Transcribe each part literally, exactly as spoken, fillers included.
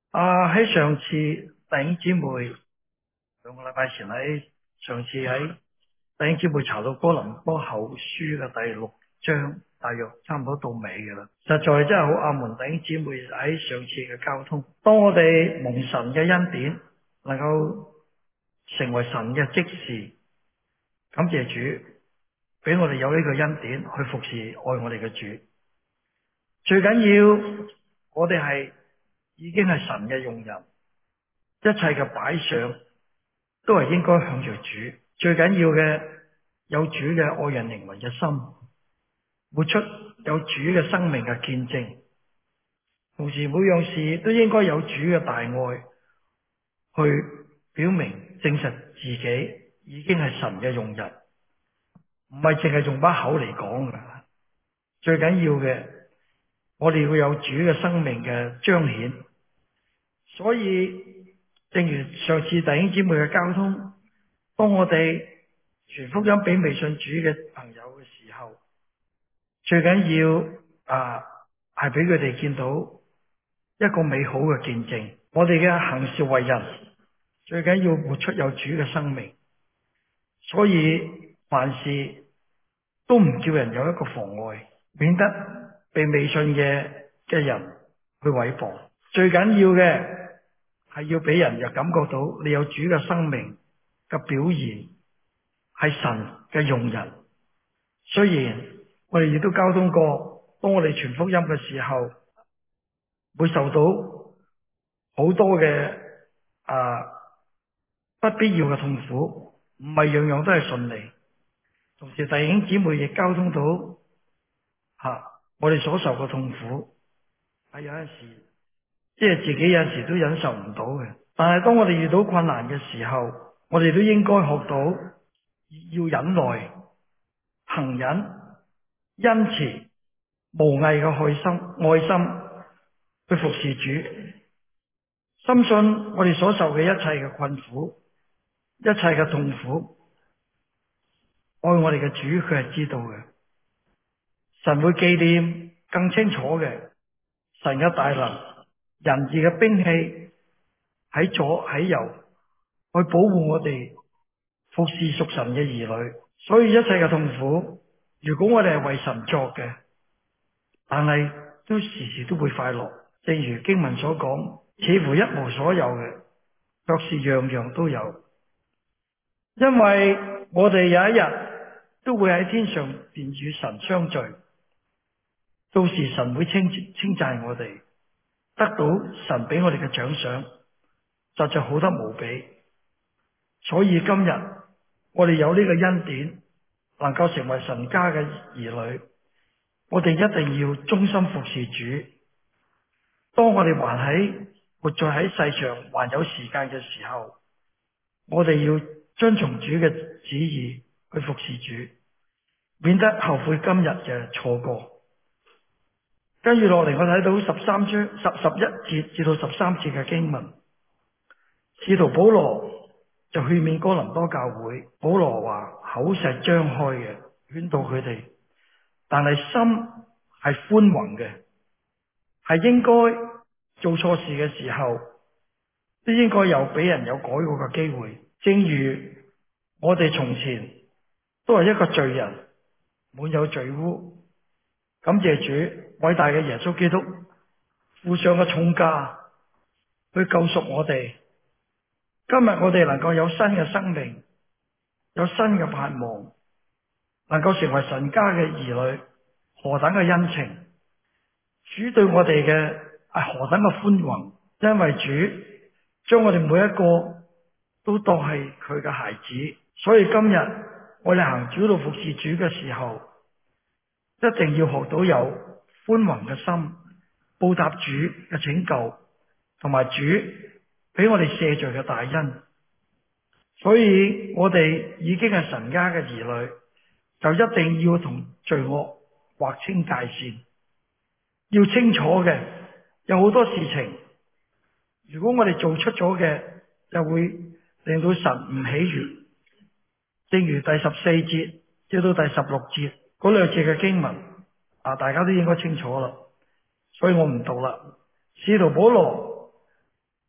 啊！喺上次弟兄姊妹兩個禮拜前喺上次喺弟兄姊妹查到哥林多後書嘅第六章，大約差唔多到尾嘅啦。實在真係好阿門！弟兄姊妹喺上次嘅交通，當我哋蒙神嘅恩典，能夠成為神嘅職事，感謝主俾我哋有呢個恩典去服侍愛我哋嘅主。最緊要我哋係已經係神嘅用人。一切嘅擺上都係應該向着主，最緊要嘅有主嘅愛人靈魂嘅心，活出有主嘅生命嘅見證，同時每樣事都應該有主嘅大愛去表明證實自己已經係神嘅用人，唔係淨係用把口嚟講嘅。最緊要嘅，我哋要有主嘅生命嘅彰顯。所以正如上次弟兄姊妹嘅交通，當我哋傳福音俾未信主嘅朋友嘅時候，最緊要啊係俾佢哋見到一個美好嘅見證。我哋嘅行事為人，最緊要活出有主嘅生命。所以凡事都唔叫人有一個妨礙，免得被未信嘅嘅人去毀謗。最緊要嘅係要俾人又感覺到你有主嘅生命嘅表現，係神嘅用人。雖然我哋亦都交通過，當我哋傳福音嘅時候，會受到好多嘅啊不必要嘅痛苦，唔係樣樣都係順利。同時弟兄姊妹亦交通到吓、啊、我哋所受嘅痛苦，係有陣時即係自己有陣時都忍受唔到嘅。但係當我哋遇到困難嘅時候，我哋都應該學到要忍耐、恒忍、恩慈、無偽嘅愛心、愛心去服侍主。深信我哋所受嘅一切嘅困苦、一切嘅痛苦，愛我哋嘅主佢係知道嘅。神會紀念更清楚嘅神嘅大能、仁義嘅兵器喺左喺右，去保護我哋服侍屬神嘅兒女。所以一切嘅痛苦，如果我哋係為神作嘅，但係都時時都會快樂。正如經文所講，似乎一無所有嘅，卻是樣樣都有。因為我哋有一日都會喺天上便與神相聚，到時神會稱稱讚我哋，得到神俾我哋嘅獎賞，實在好得無比。所以今日我哋有呢個恩典，能夠成為神家嘅兒女，我哋一定要忠心服侍主。當我哋還喺活在喺世上還有時間嘅時候，我哋要遵從主嘅旨意去服侍主，免得後悔今日嘅錯過。跟住落嚟，我睇到十三章十十一節至到十三節嘅經文，使徒保羅就勸勉哥林多教會。保羅話口是張開嘅，勸導佢哋，但係心係寬宏嘅，係應該做錯事嘅時候都應該有俾人有改過嘅機會。正如我哋從前都係一個罪人，滿有罪污，感謝主偉大嘅耶穌基督付上嘅重價去救贖我哋。今日我哋能夠有新嘅生命，有新嘅盼望，能夠成為神家嘅兒女，何等嘅恩情！主對我哋嘅係何等嘅寬宏，因為主將我哋每一個都當係佢嘅孩子。所以今日我哋行主道服侍主嘅時候，一定要學到有寬宏嘅心，報答主嘅拯救，同埋主俾我哋赦罪嘅大恩。所以我哋已經係神家嘅兒女，就一定要同罪惡劃清界線，要清楚嘅。有好多事情，如果我哋做出咗嘅，就會令到神唔喜悅。正如第十四節至到第十六節嗰兩節嘅經文啊，大家都應該清楚啦，所以我唔讀啦。使徒保羅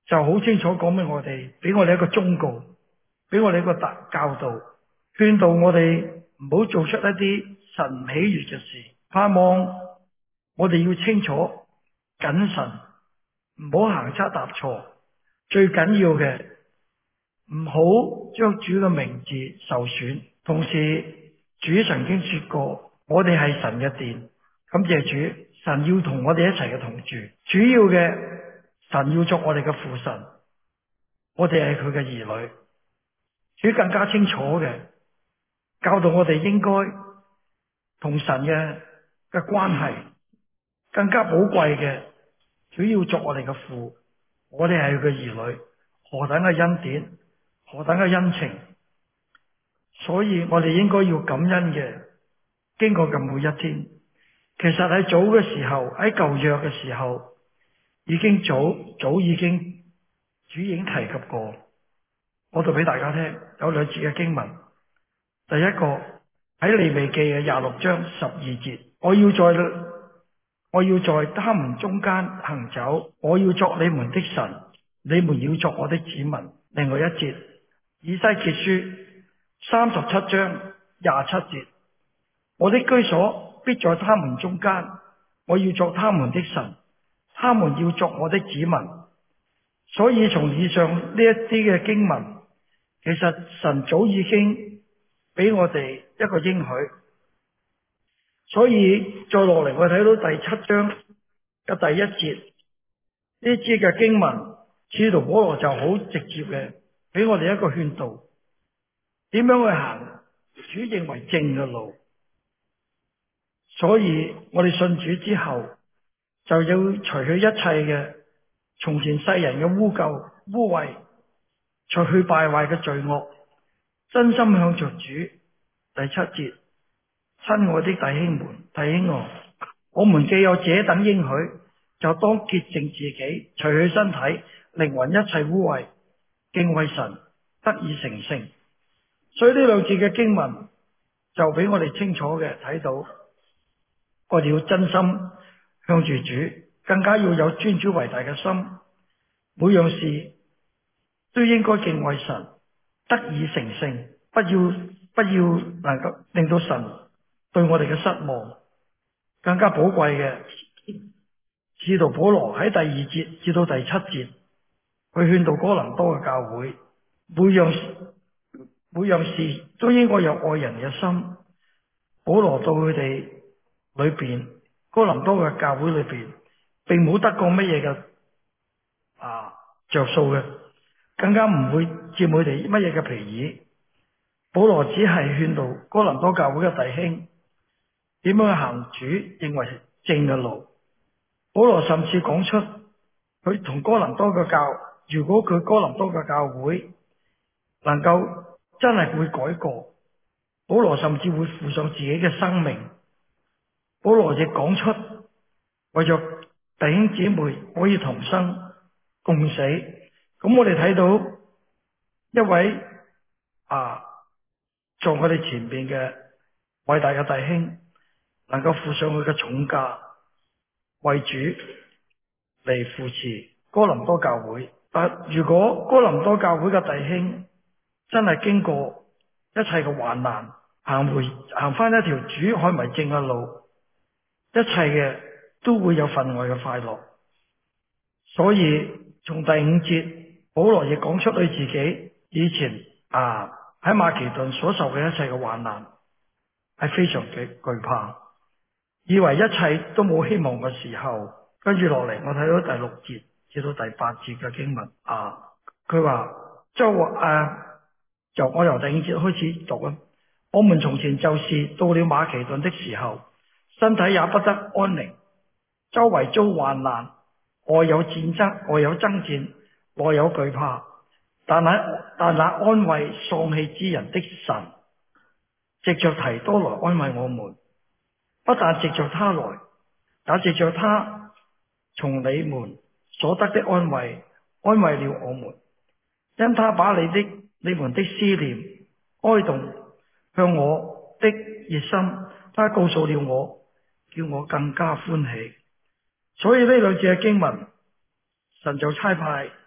就好清楚講俾我哋，俾我哋一個忠告，俾我哋一個大教導，勸導我哋唔好做出一啲神唔喜悅嘅事。盼望我哋要清楚謹慎，唔好行差踏錯。最緊要嘅，唔好將主嘅名字受損。同時，主曾經說過，我哋係神嘅殿。感謝主，神要同我哋一齊嘅同住。主要嘅，神要作我哋嘅父神，我哋係佢嘅兒女。主更加清楚嘅教導我哋應該同神嘅嘅關係，更加寶貴嘅，主要作我哋嘅父，我哋係佢嘅兒女，何等嘅恩典，何等嘅恩情。所以我哋應該要感恩嘅，經過嘅每一天。其實喺早嘅時候，喺舊約嘅時候，已經早早已經主已經提及過。我讀俾大家聽，有兩節嘅經文。第一個喺利未記嘅廿六章十二節，我要在我要在他們中間行走，我要作你們的神，你們要作我的子民。另外一節，以西結書三十七章廿七節，我的居所必在他們中間，我要作他們的神，他們要作我的子民。所以從以上呢一啲嘅經文，其實神早已經俾我哋一個應許。所以再落嚟，我睇到第七章嘅第一節呢節嘅經文，使徒保羅就好直接嘅俾我哋一個勸導，點樣去行主認為正嘅路。所以我哋信主之後，就要除去一切嘅從前世人嘅污垢污穢，除去敗壞嘅罪惡，真心向着主。第七節，親愛的弟兄們、弟兄我，我們既有這等應許，就當潔淨自己，除去身體、靈魂一切污穢，敬畏神，得以成聖。所以呢兩節嘅經文就俾我哋清楚嘅睇到，我哋要真心向住主，更加要有尊主為大嘅心，每樣事都應該敬畏神，得以成聖，不要不要能夠令到神對我哋嘅失望。更加寶貴嘅，使徒保羅喺第二節至到第七節，去勸導哥林多嘅教會，每樣每樣事都應該有愛人嘅心。保羅到佢哋裏邊，哥林多嘅教會裏邊，並冇得過乜嘢嘅啊着數嘅，更加唔會佔佢哋乜嘢嘅便宜。保羅只係勸導哥林多教會嘅弟兄點樣行主認為正嘅路。保羅甚至講出佢同哥林多嘅教，如果佢哥林多嘅教會能夠真係會改過，保羅甚至會付上自己嘅生命。保羅亦講出為咗弟兄姊妹可以同生共死。咁我哋睇到一位啊在我哋前邊嘅偉大嘅弟兄，能夠付上佢嘅重價，為主嚟扶持哥林多教會。但如果哥林多教會嘅弟兄真係經過一切嘅患難，行回行翻一條主看為正嘅路，一切嘅都會有分外嘅快樂。所以從第五節，保羅亦講出佢自己以前啊喺馬其頓所受嘅一切嘅患難，係非常嘅懼怕，以為一切都冇希望嘅時候，跟住落嚟，我睇到第六節至到第八節嘅經文啊，佢話周誒，就我由第五節開始讀啊。我們從前就是到了馬其頓的時候，身體也不得安寧，周圍遭患難，外有戰爭，外有爭戰，內有懼怕。但那但那安慰喪氣之人的神，藉着提多來安慰我們，不但藉着他來，也藉着他從你們所得的安慰，安慰了我們。因他把你的你們的思念、哀慟向我的熱心，他告訴了我，叫我更加歡喜。所以呢兩節嘅經文，神就差派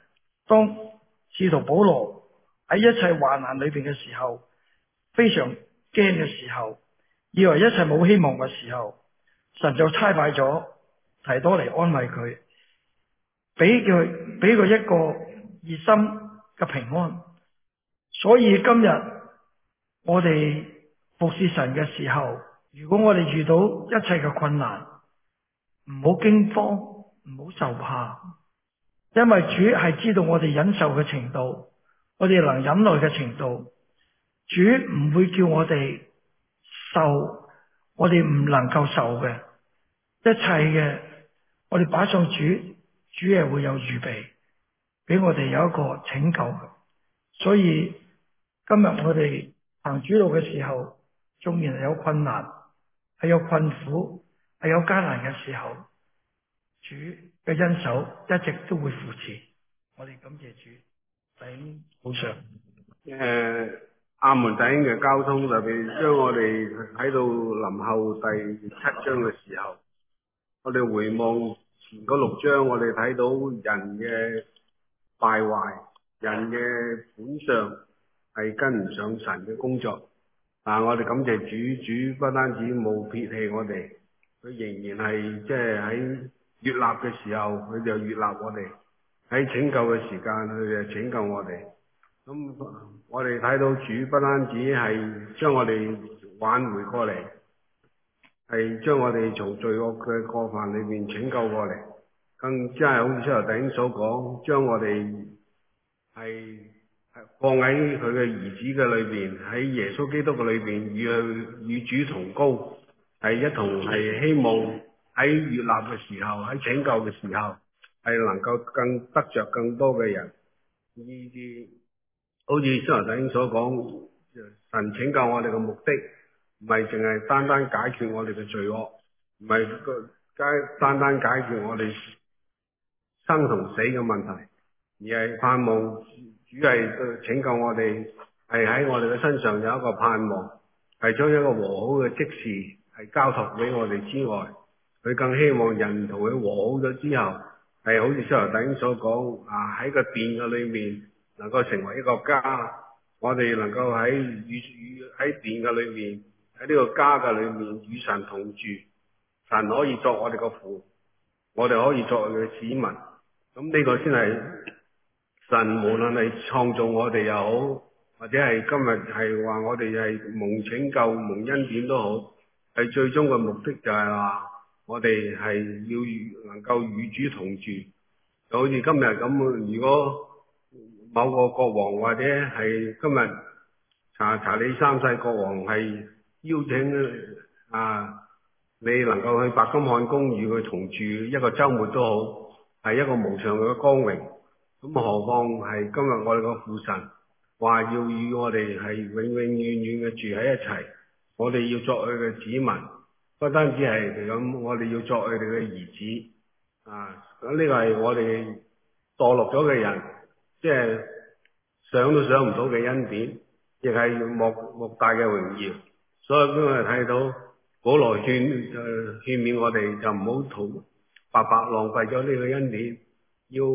當使徒保羅喺一切患難裏邊嘅時候，非常驚嘅時候，以為一切冇希望嘅時候，神就差派咗提多嚟安慰佢，俾佢俾佢一個熱心嘅平安。所以今日我哋服侍神嘅時候，如果我哋遇到一切嘅困難，唔好驚慌，唔好受怕，因為主係知道我哋忍受嘅程度，我哋能忍耐嘅程度。主唔會叫我哋受我哋唔能夠受嘅，一切嘅我哋擺上主，主係會有預備俾我哋有一個拯救嘅。所以今日我哋行主路嘅時候，縱然係有困難，係有困苦，係有艱難嘅時候，主嘅恩手一直都會扶持我哋。感謝主。頂好上誒阿門弟兄嘅交通，特別將我哋喺到臨後第七章嘅時候，我哋回望前嗰六章，我哋睇到人嘅敗壞，人嘅本相係跟唔上神嘅工作。但係我哋感謝主，主不單止冇撇棄我哋，佢仍然係即係喺悅納嘅時候，佢就悅納我哋；喺拯救嘅時間，佢就拯救我哋。咁我哋睇到主不單止係將我哋挽回過嚟，係將我哋從罪惡嘅過犯裏面拯救過嚟，更加係好似先頭弟兄所講，將我哋係放喺佢嘅兒子嘅裏邊，喺耶穌基督嘅裏邊，與佢與主同高，係一同係希望喺悅納嘅時候，喺拯救嘅時候，係能夠更得着更多嘅人。呢啲好似先頭弟兄所講，神拯救我哋嘅目的，唔係淨係單單解決我哋嘅罪惡，唔係個單單解決我哋生同死嘅問題，而係盼望主係拯救我哋，係喺我哋嘅身上有一個盼望，係將一個和好嘅職事係交託俾我哋之外，佢更希望人同佢和好咗之後，係好似先頭弟兄所講啊，喺個殿嘅裏面能夠成為一個家，我哋能夠喺與與喺殿嘅裏面，喺呢個家嘅裏面與神同住，神可以作我哋個父，我哋可以作佢嘅子民。咁呢個先係神無論係創造我哋又好，或者係今日係話我哋係蒙拯救蒙恩典都好，係最終嘅目的就係話我哋係要與能夠與主同住。就好似今日咁，如果某個國王或者係今日查查理三世國王係邀請啊你能夠去白金漢宮與佢同住一個週末都好，係一個無上嘅光榮。咁何況係今日我哋個父神話要與我哋係永永遠遠嘅住喺一齊，我哋要作佢嘅子民，不單止係咁，我哋要作佢哋嘅兒子啊！咁呢個係我哋墮落咗嘅人，即係想都想唔到嘅恩典，亦係莫莫大嘅榮耀。所以俾我哋睇到保羅勸誒勸勉我哋就唔好圖白白浪費咗呢個恩典，要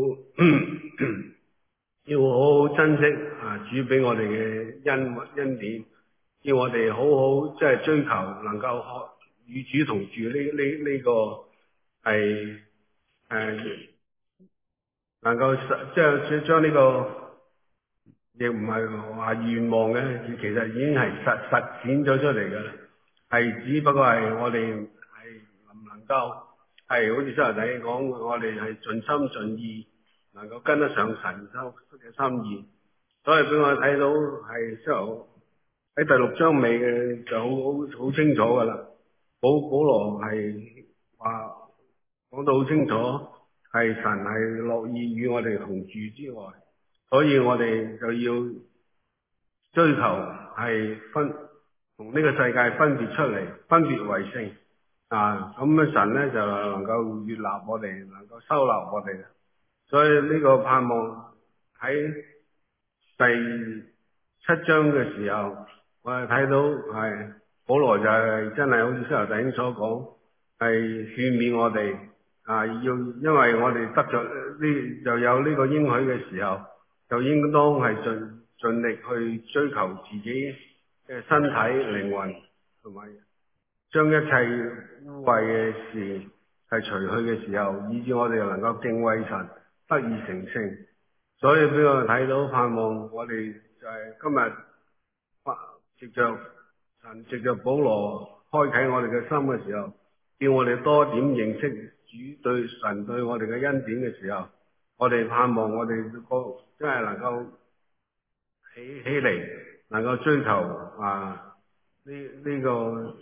要好好珍惜啊主俾我哋嘅恩恩典，要我哋好好即係追求能夠與主同住呢呢呢個係誒、呃、能夠實即係將呢個亦唔係話願望嘅，其實已經係實實踐咗出嚟㗎啦，係只不過係我哋係能唔能夠係好似先頭仔講，我哋係盡心盡意能夠跟得上神嘅心意。所以俾我睇到係先頭喺第六章尾嘅就好好好清楚㗎啦。保保羅係話講到好清楚，係神係樂意與我哋同住之外，所以我哋就要追求係分同呢個世界分別出嚟，分別為聖啊！咁樣神咧就能夠悅納我哋，能夠收納我哋。所以呢個盼望喺第七章嘅時候，我哋睇到係保羅就係真係好似先頭弟兄所講，係勸勉我哋啊，要因為我哋得咗呢就有呢個應許嘅時候，就應當係盡盡力去追求自己嘅身體、靈魂，同埋將一切污穢嘅事係除去嘅時候，以致我哋能夠敬畏神，得以成聖。所以俾我哋睇到盼望，我哋就係今日藉着神藉着保羅開啟我哋嘅心嘅時候，叫我哋多點認識主對神對我哋嘅恩典嘅時候，我哋盼望我哋個真係能夠起起嚟，能夠追求啊呢呢個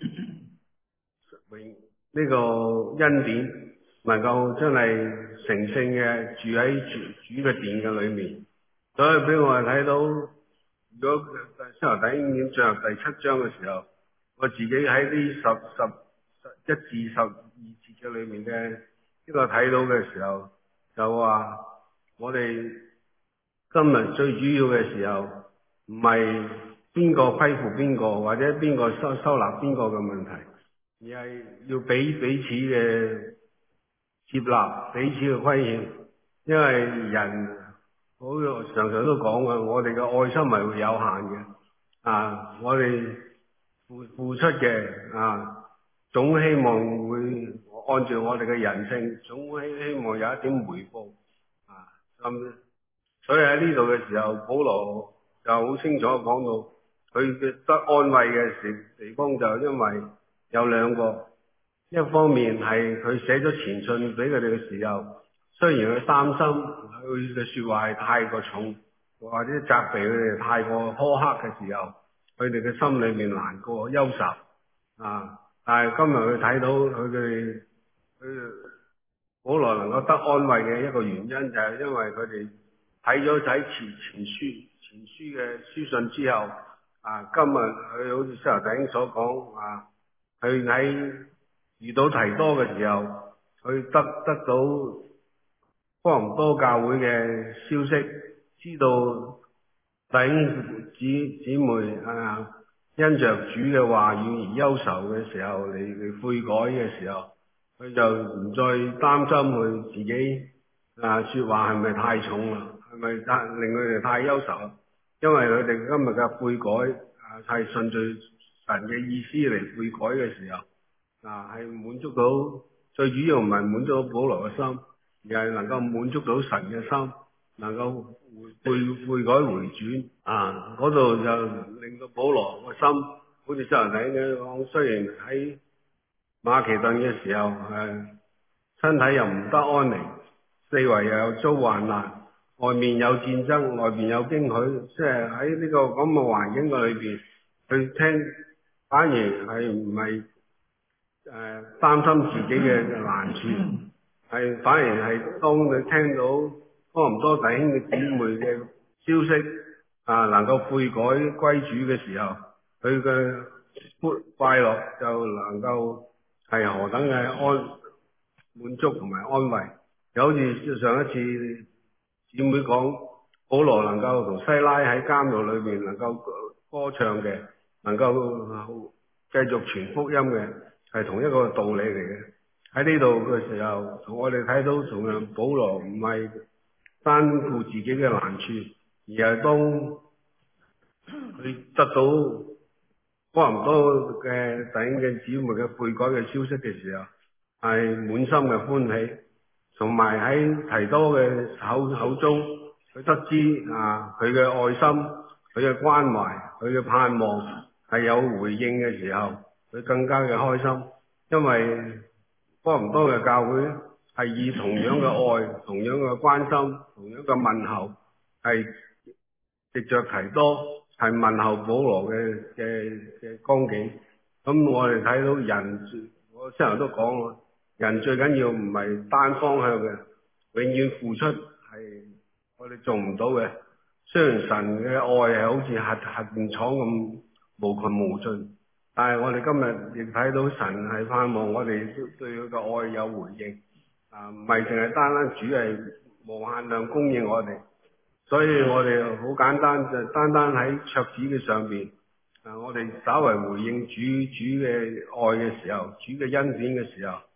永呢個恩典，能夠真係成聖嘅住喺主主嘅殿嘅裏面。所以俾我哋睇到，如果先頭第一點進入第七章嘅時候，我自己喺呢十十十一至十二節嘅裏面嘅呢個睇到嘅時候，就話我哋今日最主要嘅時候，唔係邊個虧負邊個，或者邊個收收納邊個嘅問題，而係要彼彼此嘅接納，彼此嘅虧欠，因為人好常常都講嘅，我哋嘅愛心係會有限嘅，啊，我哋付付出嘅啊，總希望會按照我哋嘅人性，總希希望有一點回報，啊，咁所以喺呢度嘅時候，保羅就好清楚講到，佢嘅得安慰嘅時地方就因為有兩個，一方面係佢寫咗前信俾佢哋嘅時候，雖然佢擔心佢嘅說話係太過重，或者責備佢哋太過苛刻嘅時候，佢哋嘅心裏面難過憂愁啊。但係今日佢睇到佢哋佢保羅能夠得安慰嘅一個原因，就係因為佢哋睇咗睇前前書前書嘅書信之後，啊，今日佢好似西游弟兄所講啊，佢喺遇到提多嘅時候，佢得得到哥林多教會嘅消息，知道弟兄姊姊妹啊，因着主嘅話語而憂愁嘅時候，嚟嚟悔改嘅時候，佢就唔再擔心佢自己啊說話係咪太重啦，係咪太令佢哋太憂愁？因為佢哋今日嘅悔改啊係順序神嘅意思嚟悔改嘅時候。啊，係滿足到最主要唔係滿足到保羅嘅心，而係能夠滿足到神嘅心，能夠悔悔改回轉啊！嗰度就令到保羅個心，好似周人睇嘅講，雖然喺馬其頓嘅時候，誒、啊、身體又唔得安寧，四圍又有遭患難，外面有戰爭，外面有驚許，即係喺呢個咁嘅環境嘅裏邊，去聽反而係唔係？誒，擔心自己嘅難處，係反而係當你聽到哥林多弟兄嘅姊妹嘅消息，啊，能夠悔改歸主嘅時候，佢嘅快樂就能夠係何等嘅安滿足同埋安慰。就好似上一次姊妹講，保羅能夠同西拉喺監獄裏面能夠歌唱嘅，能夠繼續傳福音嘅。係同一個道理嚟嘅。喺呢度嘅時候，我哋睇到同樣保羅唔係單顧自己嘅難處，而係當佢得到哥林多嘅弟兄嘅姊妹嘅悔改嘅消息嘅時候，係滿心嘅歡喜，同埋喺提多嘅口口中，佢得知啊佢嘅愛心、佢嘅關懷、佢嘅盼望係有回應嘅時候，佢更加嘅開心，因為哥林多嘅教會係以同樣嘅愛、同樣嘅關心、同樣嘅問候，係藉着提多係問候保羅嘅嘅嘅光景。咁我哋睇到人，我先頭都講，人最緊要唔係單方向嘅，永遠付出係我哋做唔到嘅。雖然神嘅愛係好似核核電廠咁無窮無盡。但係我哋今日亦睇到神係盼望我哋對佢嘅愛有回應，啊，唔係淨係單單主係無限量供應我哋，所以我哋好簡單就單單喺桌子嘅上邊，啊，我哋稍為回應主主嘅愛嘅時候，主嘅恩典嘅時候，主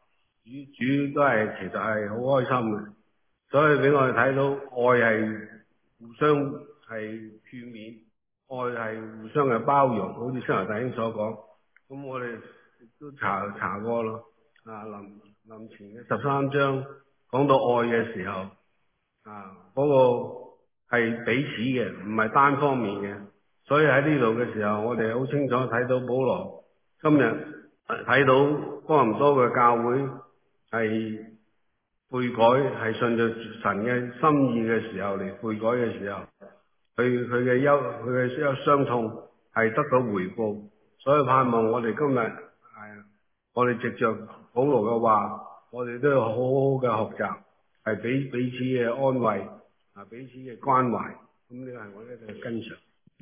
主都係其實係好開心嘅，所以俾我哋睇到愛係互相係勸勉，愛係互相嘅包容，好似先頭弟兄所講。咁我哋都查查過咯，啊林林前嘅十三章講到愛嘅時候，啊嗰、那個係彼此嘅，唔係單方面嘅。所以喺呢度嘅時候，我哋好清楚睇到保羅今日睇到哥林多嘅教會係悔改，係順着神嘅心意嘅時候嚟悔改嘅時候，佢佢嘅憂佢嘅憂傷痛係得到回報。所以盼望我哋今日係我哋藉着保羅嘅話，我哋都要好好嘅學習，係彼彼此嘅安慰啊，彼此嘅關懷。咁呢個係我一個跟上。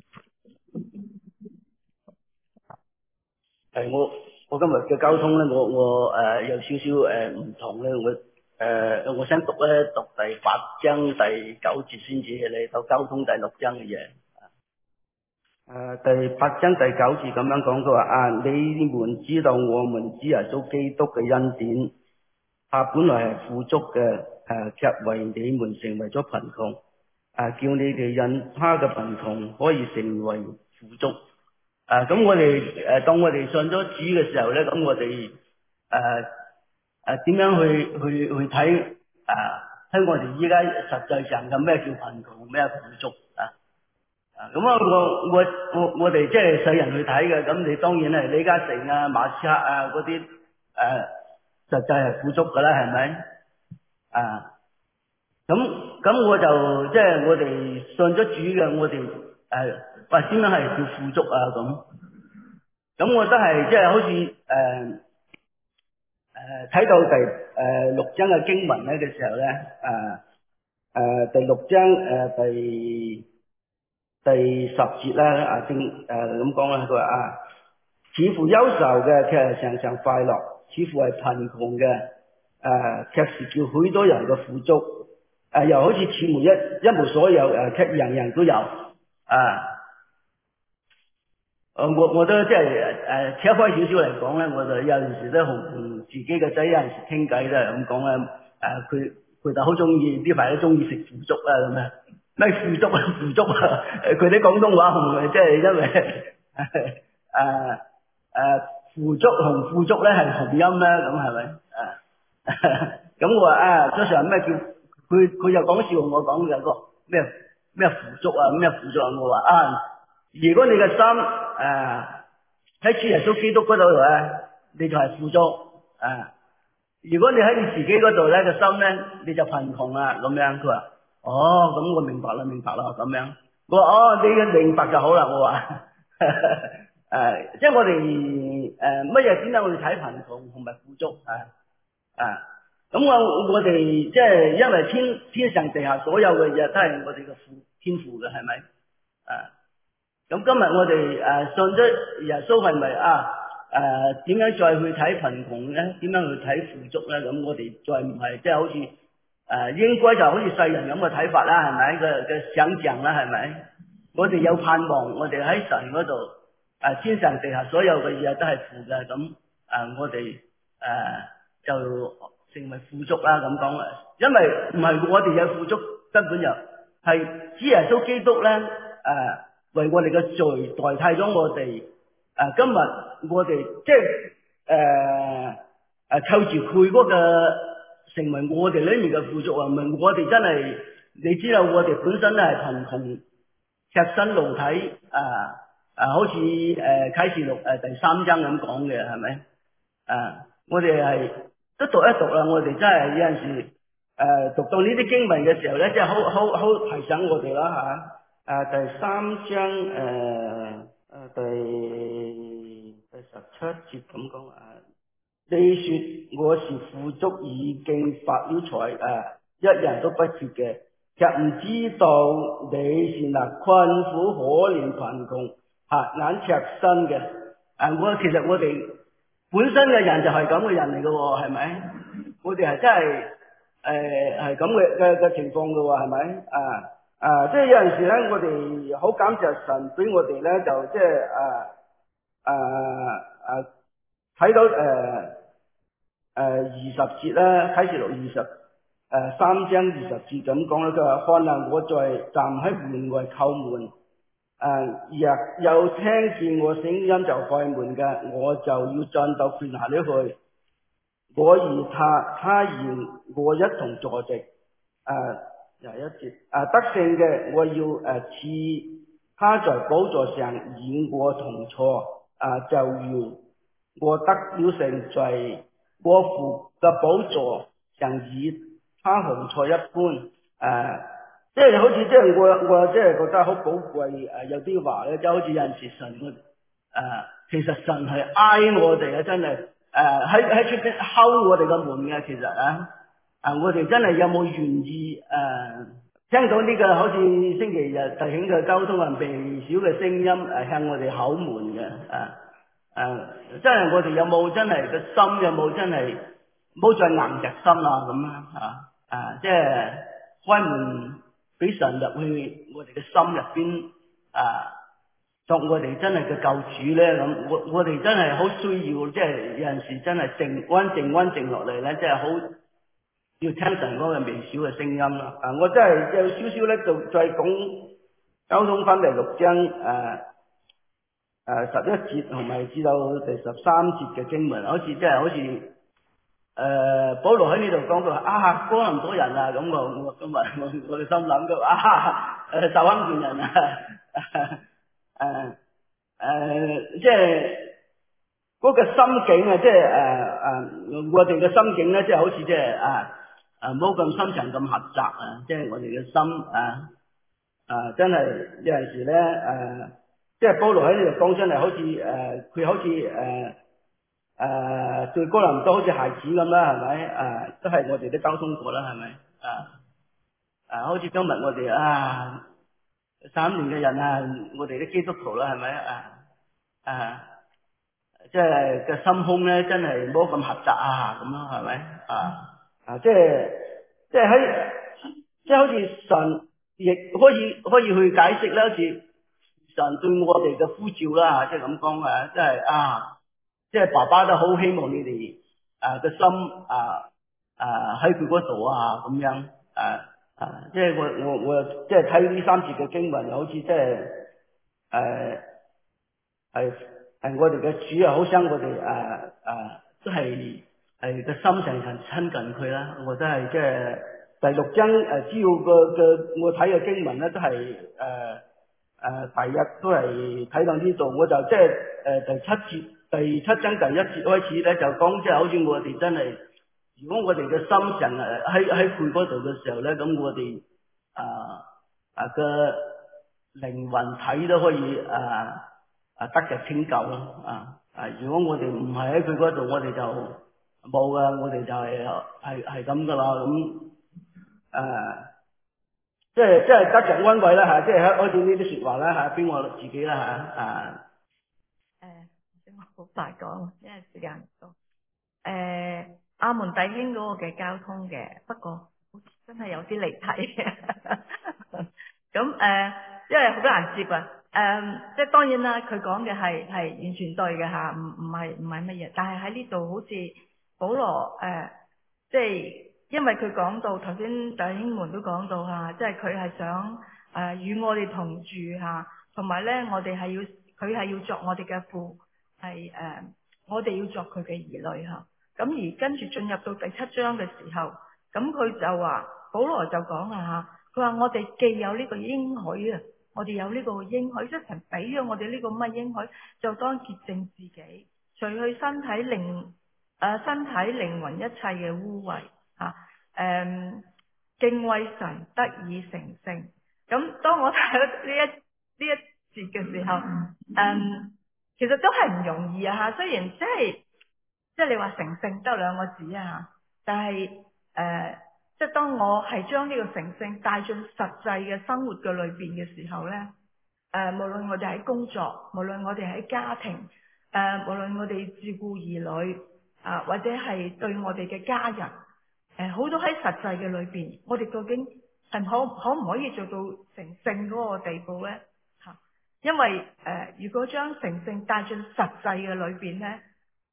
係我我今日嘅交通咧，我我誒、呃、有少少誒唔同咧，我誒、呃、我想讀咧讀第八章第九節先至嚟到交通第六章嘅嘢。誒、呃、第八章第九節咁樣講，佢話啊，你們知道我們主耶穌基督嘅恩典，他本來係富足嘅，誒、呃、卻為你們成為咗貧窮，誒、呃、叫你哋因他嘅貧窮可以成為富足。啊，咁我哋誒當我哋信咗主嘅時候咧，咁我哋誒誒點樣去去去睇啊？睇我哋依家實際上嘅咩叫貧窮，咩富足啊？啊，咁啊我我我我哋即係世人去睇嘅，咁你當然係李嘉誠啊、馬斯克啊嗰啲誒，實際係富足噶啦，係咪？啊，咁咁我就即係我哋信咗主嘅，我哋誒喂點樣係叫富足啊咁？咁我都係即係好似誒誒睇到第誒、呃、六章嘅經文咧嘅時候咧，誒、呃、誒、呃、第六章誒、呃、第第十節咧啊正誒咁講啦，佢話啊，似乎憂愁嘅，卻係常常快樂；似乎係貧窮嘅，誒、呃、卻是叫許多人嘅富足；誒、呃、又好似似乎一一無所有，誒卻人人都有啊。誒，我我都即係誒扯開少少嚟講咧，我就有陣時都同自己嘅仔有陣時傾偈都係咁講啦。誒，佢佢就好中意呢排都中意食腐竹啊咁樣。咩腐竹啊腐竹啊？佢啲廣東話同即係因為誒誒腐竹同腐竹咧係同音咧，咁係咪？啊，咁我話啊，嗰時候咩叫佢佢又講笑我講嘅個咩咩腐竹啊咩腐竹啊，我話啊。如果你嘅心誒喺主耶穌基督嗰度咧，你就係富足啊！如果你喺你自己嗰度咧個心咧，你就貧窮啦咁樣。佢話：哦，咁我明白啦，明白啦咁樣。我話：哦，你嘅明白就好啦。我話誒，即係我哋誒乜嘢點解我哋睇貧窮同埋富足啊啊？咁我我哋即係因為天天上地下所有嘅嘢都係我哋嘅父天父嘅，係咪啊？咁今日我哋誒、呃、信咗耶穌係咪啊？誒點樣再去睇貧窮咧？點樣去睇富足咧？咁我哋再唔係即係好似誒、呃、應該就好似世人咁嘅睇法啦，係咪嘅嘅想像啦？係咪？我哋有盼望，我哋喺神嗰度誒天上地下所有嘅嘢都係富嘅，咁誒、呃、我哋誒、呃、就成為富足啦咁講啦。因為唔係我哋有富足，根本就係主耶穌基督咧誒。呃為我哋嘅罪代替咗我哋，誒、呃，今日我哋即係誒誒，靠住佢嗰個成為我哋裏面嘅富足啊！唔係我哋真係，你知道我哋本身咧係貧窮、赤身露體，啊啊，好似誒啟示錄誒第三章咁講嘅，係咪？啊，我哋係都讀一讀啦，我哋真係有陣時誒、呃、讀到呢啲經文嘅時候咧，即係好好好提醒我哋啦吓。啊，第三章誒誒、呃、第第十七節咁講啊，你說我是富足已經發了財誒，一人都不缺嘅，卻唔知道你是那困苦可憐貧窮瞎眼赤身嘅。啊，我其實我哋本身嘅人就係咁嘅人嚟嘅喎，係咪？我哋係真係誒係咁嘅嘅嘅情況嘅喎，係咪啊？啊，即係有陣時咧，我哋好感謝神俾我哋咧，就即係啊啊啊睇到誒二十節啦，啟示錄二十誒三章二十節咁講啦，佢話看啊，我在站喺門外叩門，誒若有聽見我聲音就開門嘅，我就要進到佢那裏去，我與他，他與我一同坐席。誒廿一節誒得勝嘅，我要誒賜他在寶座上與我同坐，誒就要我得了勝在我父嘅寶座上與他同坐一般。誒、呃，即係好似即係我我即係覺得好寶貴。誒、呃，有啲話咧，即係好似有陣時神誒、呃，其實神係挨我哋嘅，真係誒喺喺出邊敲我哋嘅門嘅。其實啊，啊我哋真係有冇願意誒、呃、聽到呢個好似星期日弟兄嘅交通啊微小嘅聲音誒向我哋敲門嘅啊？誒、呃，真係我哋有冇真係個心有冇真係冇再硬着心啊咁啊啊啊！即係開門俾神入去我哋嘅心入邊啊，作我哋真係嘅救主咧咁。我我哋真係好需要，即係有陣時真係靜安靜安靜落嚟咧，即係好要聽神嗰個微小嘅聲音啦。啊，我真係有少少咧，就再講交通翻嚟六章誒。啊誒、呃，十一節同埋至到第十三節嘅經文，好似即係好似誒，保羅喺呢度講到啊，哥林多人啊，咁我我今日我我哋心諗到啊，誒，受坑見人啊，誒誒，即係嗰個心境啊，即係誒誒，我哋嘅心境咧，即係好似即係啊誒，冇咁深層咁狹窄啊，即係我哋嘅心啊啊，真係有陣時咧誒。啊即係保羅喺呢度講真係好似誒，佢、呃、好似誒誒對哥林多好似孩子咁啦，係咪？誒、呃、都係我哋都交通過啦，係咪？啊啊，好似今日我哋啊三年嘅人啊，我哋啲基督徒啦，係咪？啊啊，即係個心胸咧，真係冇咁狹窄啊，咁咯，係咪？啊啊，即係即係喺即係好似神亦可以可以去解釋啦，好似。神對我哋嘅呼召啦，即係咁講啊，即係啊，即係爸爸都好希望你哋啊嘅心啊啊喺佢嗰度啊咁樣啊啊，即係我我我即係睇呢三節嘅經文，好似即係誒係係我哋嘅主啊，好想我哋誒誒都係係個心成神親近佢啦。我覺得係即係第六章誒主要嘅嘅我睇嘅經文咧，都係誒。呃誒、呃，第一都係睇到呢度，我就即係誒第七節第七章第一節開始咧，就講即係好似我哋真係，如果我哋嘅心神誒喺喺佢嗰度嘅時候咧，咁我哋啊啊嘅靈魂體都可以啊啊得着拯救咯啊啊！如果我哋唔係喺佢嗰度，我哋就冇噶，我哋就係係係咁噶啦咁誒。即係即係得着安慰啦吓，即係開始呢啲說話啦吓，邊我自己啦吓啊。 誒，我好快講，因為時間唔多。誒，阿門弟兄嗰個嘅交通嘅，不過好似真係有啲離題嘅。咁誒，因為好難接啊。誒，即係當然啦，佢講嘅係係完全對嘅吓，唔唔係唔係乜嘢。但係喺呢度好似保羅誒，即係。因為佢講到頭先弟兄們都講到吓，即係佢係想誒與、呃、我哋同住吓，同埋咧我哋係要佢係要作我哋嘅父，係誒、呃、我哋要作佢嘅兒女吓。咁而跟住進入到第七章嘅時候，咁佢就話保羅就講啦吓，佢話我哋既有呢個應許啊，我哋有呢個應許，即係神俾咗我哋呢個乜應許，就當潔淨自己，除去身體靈誒、呃、身體靈魂一切嘅污穢。啊，誒、嗯，敬畏神得以成聖。咁當我睇到呢一呢一節嘅時候，誒、嗯，其實都係唔容易啊吓。雖然即係即係你話成聖得兩個字啊，但係誒、呃，即係當我係將呢個成聖帶進實際嘅生活嘅裏邊嘅時候咧，誒、呃，無論我哋喺工作，無論我哋喺家庭，誒、呃，無論我哋照顧兒女啊、呃，或者係對我哋嘅家人。誒，好多喺實際嘅裏邊，我哋究竟係可可唔可以做到成聖嗰個地步咧？吓，因為誒、呃，如果將成聖帶進實際嘅裏邊咧，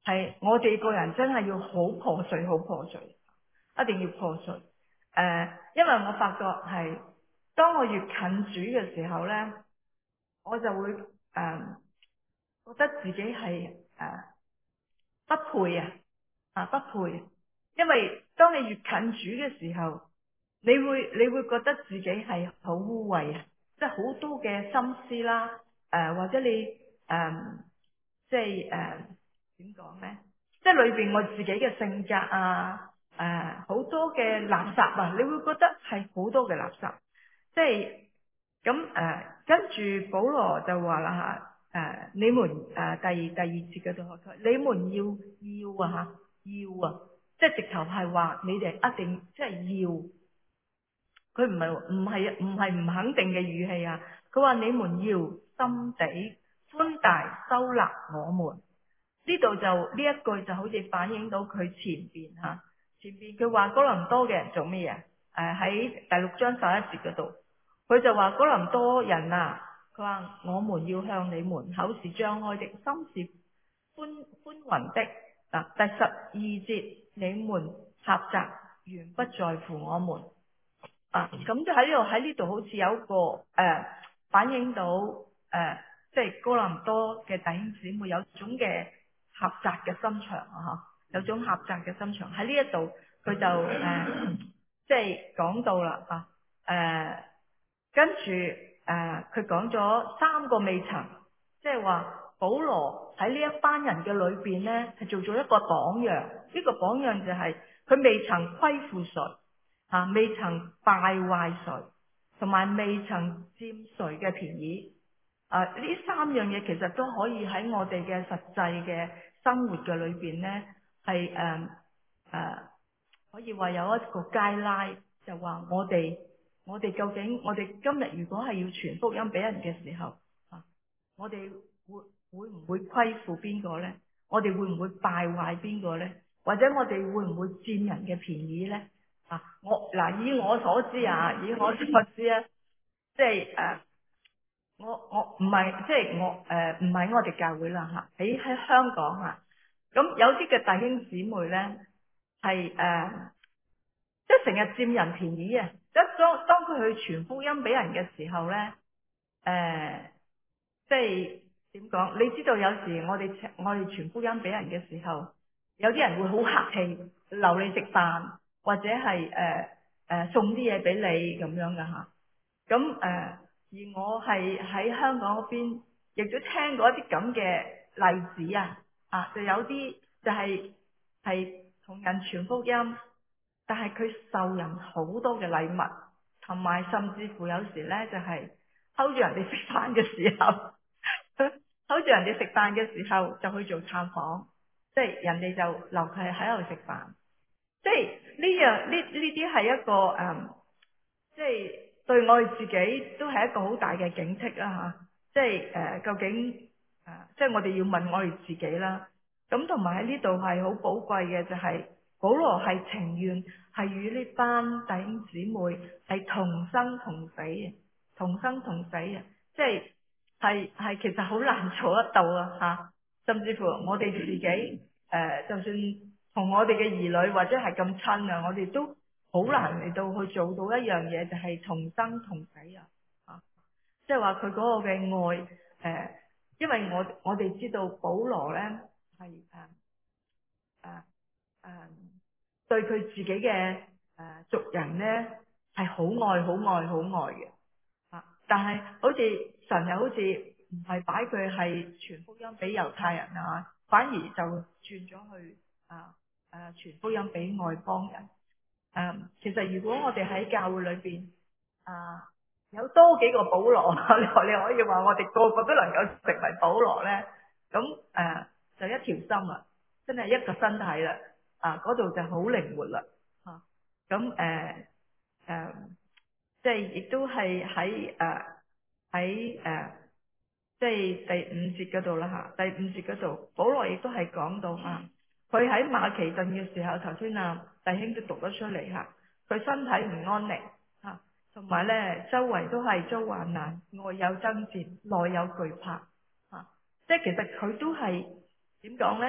係我哋個人真係要好破碎，好破碎，一定要破碎。誒、呃，因為我發覺係當我越近主嘅時候咧，我就會誒、呃、覺得自己係誒、呃、不配啊，啊不配，因為當你越近主嘅時候，你會你會覺得自己係好污穢啊，即係好多嘅心思啦，誒、呃、或者你誒、呃、即係誒點講咧？即係裏邊我自己嘅性格啊，誒、呃、好多嘅垃圾啊，你會覺得係好多嘅垃圾，即係咁誒。跟住保羅就話啦吓，誒、呃、你們誒、呃、第二第二節嗰度佢，你們要要啊吓，要啊，即係直頭係話你哋一定即係要，佢唔係唔係唔係唔肯定嘅語氣啊，佢話你們要心地寬大收納我們。呢度就呢一句就好似反映到佢前邊吓，前邊佢話哥林多嘅人做咩嘢？誒、呃、喺第六章十一節嗰度，佢就話哥林多人啊，佢話我們要向你們口是張開的，心是寬寬宏的。嗱、啊，第十二節你們狹窄，原不在乎我們。啊，咁就喺呢度喺呢度好似有一個誒、呃、反映到誒、呃，即係哥林多嘅弟兄姊妹有種嘅狹窄嘅心腸啊，有種狹窄嘅心腸喺呢一度，佢就誒、呃、即係講到啦啊，誒、呃、跟住誒佢講咗三個未曾，即係話保羅喺呢一班人嘅裏邊咧，係做咗一個榜樣，呢、這個榜樣就係佢未曾虧負誰。啊！未曾敗壞誰，同埋未曾佔誰嘅便宜。啊！呢三樣嘢其實都可以喺我哋嘅實際嘅生活嘅裏邊呢，係誒誒，可以話有一個街拉，就話我哋我哋究竟我哋今日如果係要傳福音俾人嘅時候，啊，我哋會會唔會虧負邊個呢？我哋會唔會敗壞邊個呢？或者我哋會唔會佔人嘅便宜呢？啊！我嗱以我所知啊，以我所知啊，即係誒，我我唔係即係我誒唔係我哋教會啦吓，喺喺香港啊，咁有啲嘅弟兄姊妹咧係誒，即係成日佔人便宜啊！即係當當佢去傳福音俾人嘅時候咧，誒、呃，即係點講？你知道有時我哋我哋傳福音俾人嘅時候，有啲人會好客氣，留你食飯。或者係誒誒送啲嘢俾你咁樣噶吓，咁、啊、誒、呃、而我係喺香港嗰邊，亦都聽過一啲咁嘅例子啊，啊就有啲就係係同人傳福音，但係佢受人好多嘅禮物，同埋甚至乎有時咧就係睺住人哋食飯嘅時候，睺住人哋食飯嘅時候就去做探訪，即係人哋就留佢喺度食飯。即係呢樣呢呢啲係一個誒、嗯，即係對我哋自己都係一個好大嘅警惕啦吓。即係誒、呃，究竟誒、呃，即係我哋要問我哋自己啦。咁同埋喺呢度係好寶貴嘅，就係保羅係情願係與呢班弟兄姊妹係同生同死嘅，同生同死嘅。即係係係其實好難做得到啊吓。甚至乎我哋自己誒、呃，就算。同我哋嘅兒女或者係咁親啊，我哋都好難嚟到去做到一樣嘢，就係、是、同生同死啊！啊，即係話佢嗰個嘅愛，誒、呃，因為我我哋知道保羅咧係誒誒誒對佢自己嘅誒、呃、族人咧係好愛好愛好愛嘅啊，但係好似神又好似唔係擺佢係傳福音俾猶太人啊，反而就轉咗去啊。誒，傳福音俾外邦人。誒、嗯，其實如果我哋喺教會裏邊，啊，有多幾個保羅，你你可以話我哋個個都能夠成為保羅咧。咁誒、啊，就一條心啦，真係一個身體啦。啊，嗰度就好靈活啦。啊，咁誒誒，即係亦都係喺誒喺誒，即係第五節嗰度啦吓。第五節嗰度，保羅亦都係講到啊。佢喺馬其頓嘅時候，頭先啊弟兄都讀咗出嚟吓，佢身體唔安寧吓，同埋咧周圍都係遭患難，外有爭戰，內有懼怕吓，即係其實佢都係點講咧？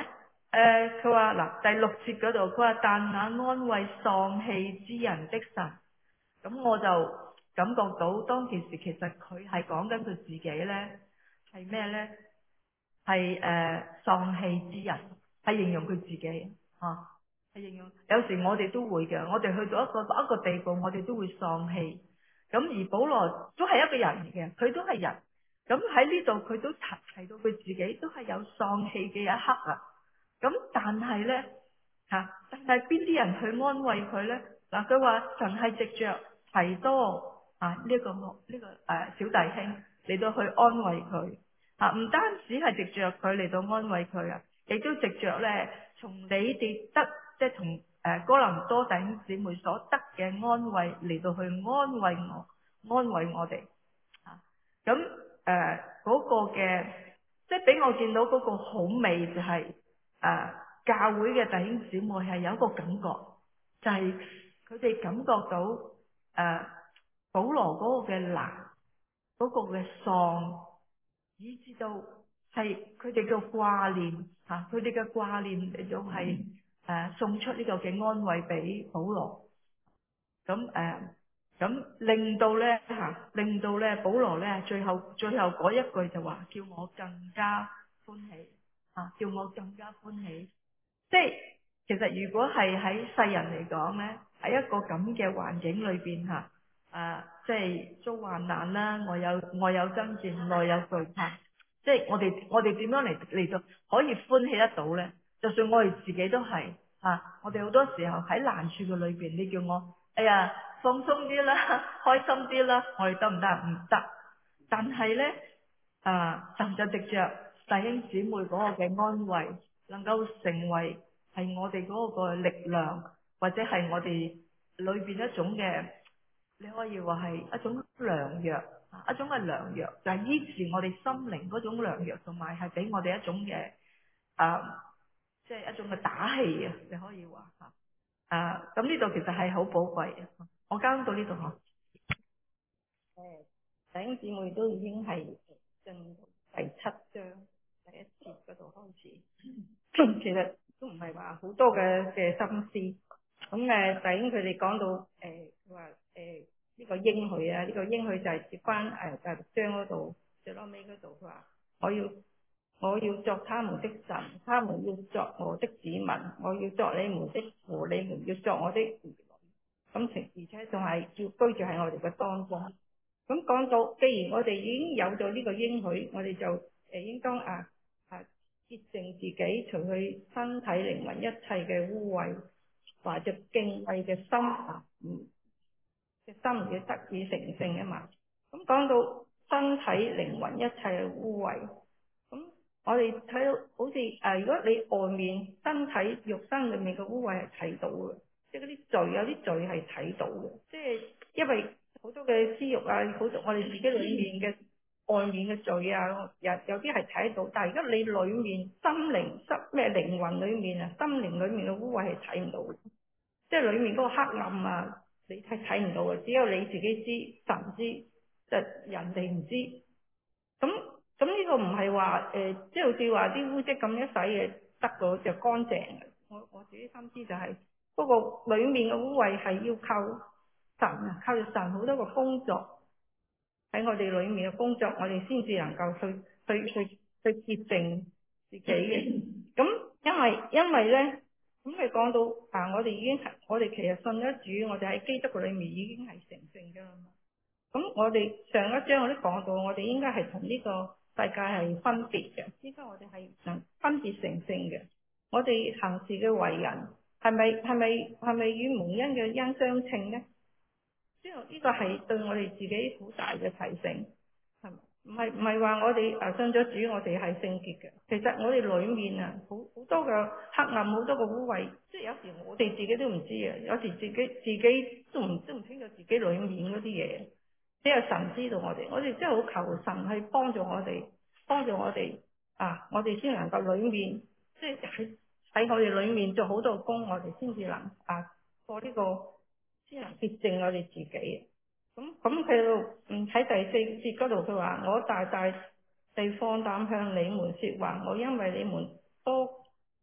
誒，佢話嗱第六節嗰度，佢話但那安慰喪氣之人的神，咁我就感覺到當其時其實佢係講緊佢自己咧，係咩咧？係誒喪氣之人，係形容佢自己啊，係形容。有時我哋都會嘅，我哋去到一個一個地步，我哋都會喪氣。咁而保羅都係一個人嚟嘅，佢都係人。咁喺呢度佢都提提到佢自己都係有喪氣嘅一刻啊。咁但係呢，吓、啊，但係邊啲人去安慰佢呢？嗱、啊，佢話神係藉着提多啊呢、這個呢、這個誒、啊、小弟兄嚟到去安慰佢啊，唔單止係藉着佢嚟到安慰佢啊，亦都藉着呢從你哋得即係從誒哥林多弟兄姊妹所得嘅安慰嚟到去安慰我，安慰我哋啊。咁誒嗰個嘅即係俾我見到嗰個好美就係、是。誒、啊，教會嘅弟兄姊妹係有一個感覺，就係佢哋感覺到誒、啊、保羅嗰個嘅難，嗰、嗰個嘅喪，以至到係佢哋嘅掛念吓，佢哋嘅掛念嚟到係誒送出呢個嘅安慰俾保羅，咁誒咁令到咧吓、啊，令到咧保羅咧最後最後嗰一句就話叫我更加歡喜啊，叫我更加歡喜。即係其實如果係喺世人嚟講呢，喺一個咁嘅環境裏邊吓，啊，即係遭患難啦，我有我有爭戰，內有懼怕，即係我哋我哋點樣嚟嚟到可以歡喜得到呢？就算我哋自己都係啊，我哋好多時候喺難處嘅裏邊，你叫我哎呀放鬆啲啦，開心啲啦，我哋得唔得？唔得。但係呢，啊，神就藉着弟兄姊妹嗰個嘅安慰，能夠成為係我哋嗰個力量，或者係我哋裏邊一種嘅，你可以話係一種良藥，一種嘅良藥，就係醫治我哋心靈嗰種良藥，同埋係俾我哋一種嘅啊，即係一種嘅打氣啊，你可以話吓啊，咁呢度其實係好寶貴嘅。我交到呢度嗬。誒，弟兄姊妹都已經係進第七章第一節嗰度開始，其實都唔係話好多嘅嘅心思。咁誒，弟兄佢哋講到誒，佢話誒呢個應許啊，呢、這個應許就係接翻誒第六章嗰度最後尾嗰度，佢話我要我要作他們的神，他們要作我的子民，我要作你們的父，你們要作我的兒女。咁而且仲係要居住喺我哋嘅當中。咁講到，既然我哋已經有咗呢個應許，我哋就誒應當啊啊潔淨自己，除去身體靈魂一切嘅污穢，懷着敬畏嘅心啊，嗯嘅心要得以成聖啊嘛。咁講到身體靈魂一切嘅污穢，咁我哋睇到好似誒、啊，如果你外面身體肉身裏面嘅污穢係睇到嘅，即係嗰啲罪有啲罪係睇到嘅，即係因為。好多嘅私欲啊，好多我哋自己裏面嘅外面嘅罪啊，有有啲係睇到，但係而家你裏面心靈心咩靈魂裏面啊，心靈裏面嘅污穢係睇唔到嘅，即係裏面嗰個黑暗啊，你係睇唔到嘅，只有你自己知，神知，就人哋唔知。咁咁呢個唔係話誒，即係好似話啲污漬咁一洗嘅得個就乾淨嘅。我我自己心知就係、是、嗰、那個裏面嘅污穢係要靠神啊，靠住神好多個工作喺我哋裏面嘅工作，我哋先至能夠去去去去潔淨自己嘅。咁因為因為咧，咁佢講到啊，我哋已經係我哋其實信咗主，我哋喺基督嘅裏面已經係成聖噶啦嘛。咁我哋上一章我都講到，我哋應該係同呢個世界係分別嘅，應該我哋係能分別成聖嘅。我哋行事嘅為人係咪係咪係咪與蒙恩嘅恩相稱咧？呢個呢個係對我哋自己好大嘅提醒，係咪？唔係唔係話我哋誒信咗主，我哋係聖潔嘅。其實我哋裏面啊，好好多嘅黑暗，好多嘅污穢，即係有時我哋自己都唔知啊。有時自己自己都唔都唔清楚自己裏面嗰啲嘢，只有神知道我哋。我哋真係好求神去幫助我哋，幫助我哋啊！我哋先能夠裏面，即係喺喺我哋裏面做好多工，我哋先至能啊過呢個。先能潔淨我哋自己。咁咁佢度嗯喺第四節嗰度佢話：我大大地放膽向你們說話，我因為你們多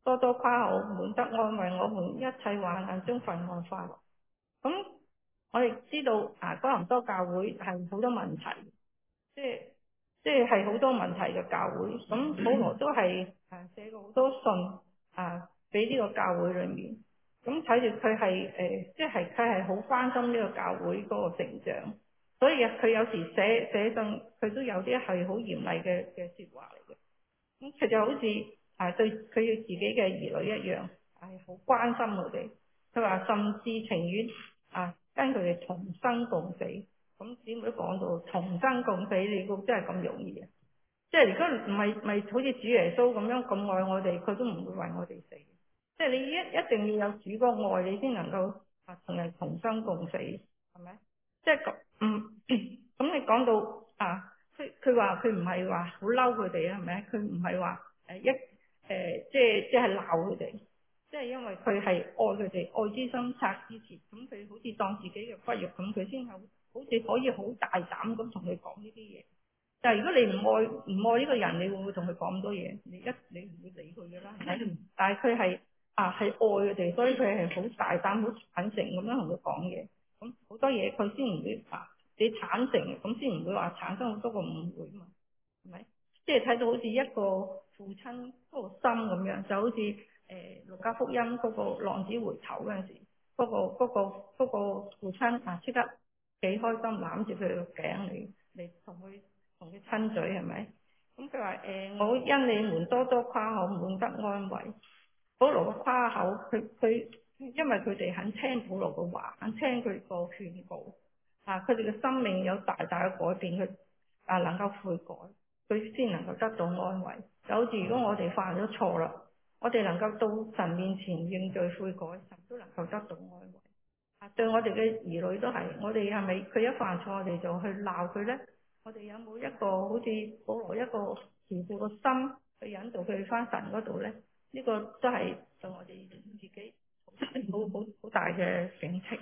多多誇口，滿得安慰，我們一切患難中分外快樂。咁我哋知道啊，哥林多教會係好多問題，即係即係係好多問題嘅教會。咁保羅都係誒寫過好多信啊，俾呢個教會裏面。咁睇住佢係誒，即係佢係好關心呢個教會嗰個成長。所以佢有時寫寫信，佢都有啲係好嚴厲嘅嘅説話嚟嘅。咁佢就好似啊對佢要自己嘅兒女一樣，係好關心佢哋。佢話甚至情願啊跟佢哋同生共死。咁姊妹都講到同生共死，你估真係咁容易啊？即係如果唔係咪好似主耶穌咁樣咁愛我哋，佢都唔會為我哋死。即係你一一定要有主個愛，你先能夠啊同人同生共死，係咪？即係咁嗯咁你講到啊，佢佢話佢唔係話好嬲佢哋啊，係咪？佢唔係話誒一誒、呃、即係即係鬧佢哋，即係因為佢係愛佢哋，愛之深責之切，咁佢好似當自己嘅骨肉咁，佢先好好似可以好大膽咁同佢講呢啲嘢。但係如果你唔愛唔愛呢個人，你會唔會同佢講咁多嘢？你一你唔會理佢嘅啦，係咪？但係佢係啊係愛佢哋，所以佢係好大膽、好坦誠咁樣同佢講嘢。咁好多嘢佢先唔會啊，你坦誠咁先唔會話產生好多個誤會嘛，係咪？即係睇到好似一個父親嗰個心咁樣，就好似誒《路加福音》嗰個浪子回頭嗰陣時，嗰、嗰個嗰、嗰個嗰個父親啊，即刻幾開心攬住佢個頸嚟嚟同佢。同佢親嘴係咪？咁佢話誒，我因你們多多誇口，滿得安慰。保羅嘅誇口，佢佢因為佢哋肯聽保羅嘅話，肯聽佢個勸告，啊，佢哋嘅生命有大大嘅改變，佢啊能夠悔改，佢先能夠得到安慰。就好似如果我哋犯咗錯啦，我哋能夠到神面前認罪悔改，神都能夠得到安慰。啊，對我哋嘅兒女都係，我哋係咪佢一犯錯，我哋就去鬧佢咧？我哋有冇一個好似保羅一個慈父嘅心去引導佢翻神嗰度咧？呢、這個都係對我哋自己好好好大嘅警惕。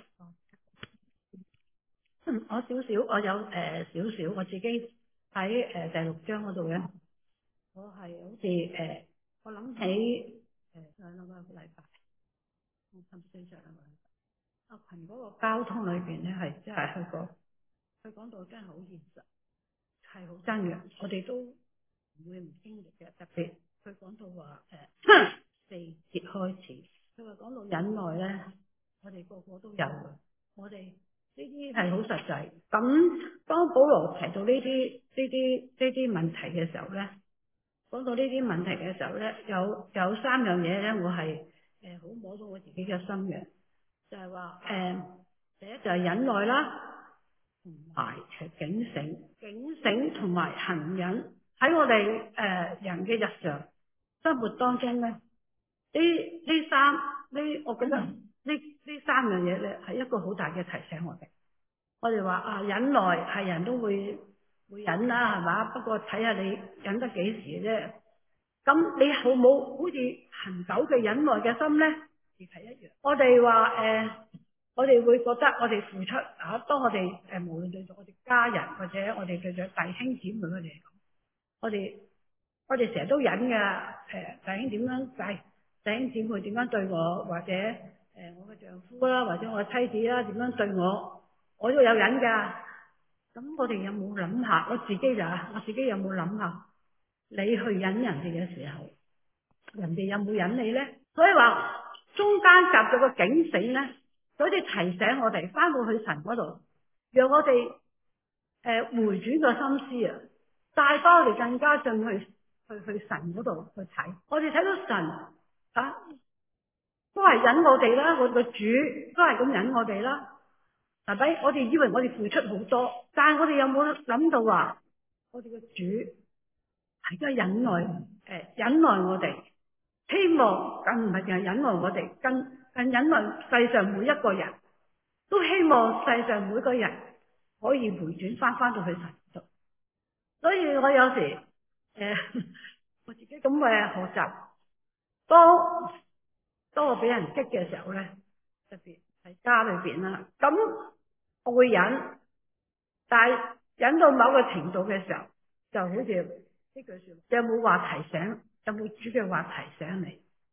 嗯，我少少，我有誒少少，我自己喺誒、呃、第六章嗰度咧，我係好似誒、呃，我諗起誒上兩個禮拜，甚至上兩個禮拜，阿群嗰個交通裏邊咧係真係去過，佢講到真係好現實。係好真嘅，我哋都唔會唔經歷嘅。特別佢講到話誒、呃、四節開始，佢話講到忍耐咧，我哋個個都有嘅。我哋呢啲係好實際。咁當保羅提到呢啲呢啲呢啲問題嘅時候咧，講到呢啲問題嘅時候咧，有有三樣嘢咧，我係誒好摸到我自己嘅心嘅，就係話誒第一就係忍耐啦。同埋係警醒，警醒同埋恆忍喺我哋誒、呃、人嘅日常生活當中咧，呢呢三呢，我覺得呢呢三樣嘢咧係一個好大嘅提醒我哋。我哋話啊，忍耐係人都會會忍啦，係嘛？不過睇下你忍得幾時啫。咁你好冇好似恆久嘅忍耐嘅心咧，亦係一樣。我哋話誒。呃我哋會覺得我哋付出啊，當我哋誒、呃、無論對住我哋家人或者我哋對住弟兄姊妹佢哋嚟講，我哋我哋成日都忍㗎。誒、呃、弟兄點樣弟弟兄姊妹點樣對我，或者誒、呃、我嘅丈夫啦，或者我嘅妻子啦點樣對我，我都有忍㗎。咁我哋有冇諗下？我自己就我自己有冇諗下？你去忍人哋嘅時候，人哋有冇忍你咧？所以話中間夾咗個警醒咧。所以提醒我哋翻到去神嗰度，讓我哋誒、呃、回轉個心思啊，帶翻我哋更加進去去去神嗰度去睇。我哋睇到神啊，都係忍我哋啦，我哋個主都係咁忍我哋啦，係咪？我哋以為我哋付出好多，但係我哋有冇諗到話，我哋個主係都係忍耐誒、呃、忍耐我哋，希望更唔係淨係忍耐我哋，更。更忍耐世上每一個人，都希望世上每個人可以回轉翻翻到去神度。所以我有時誒、呃，我自己咁嘅學習，當當我俾人激嘅時候咧，特別喺家裏邊啦，咁我會忍，但係忍到某個程度嘅時候，就好似呢句說話，有冇話提醒？有冇主嘅話提醒你？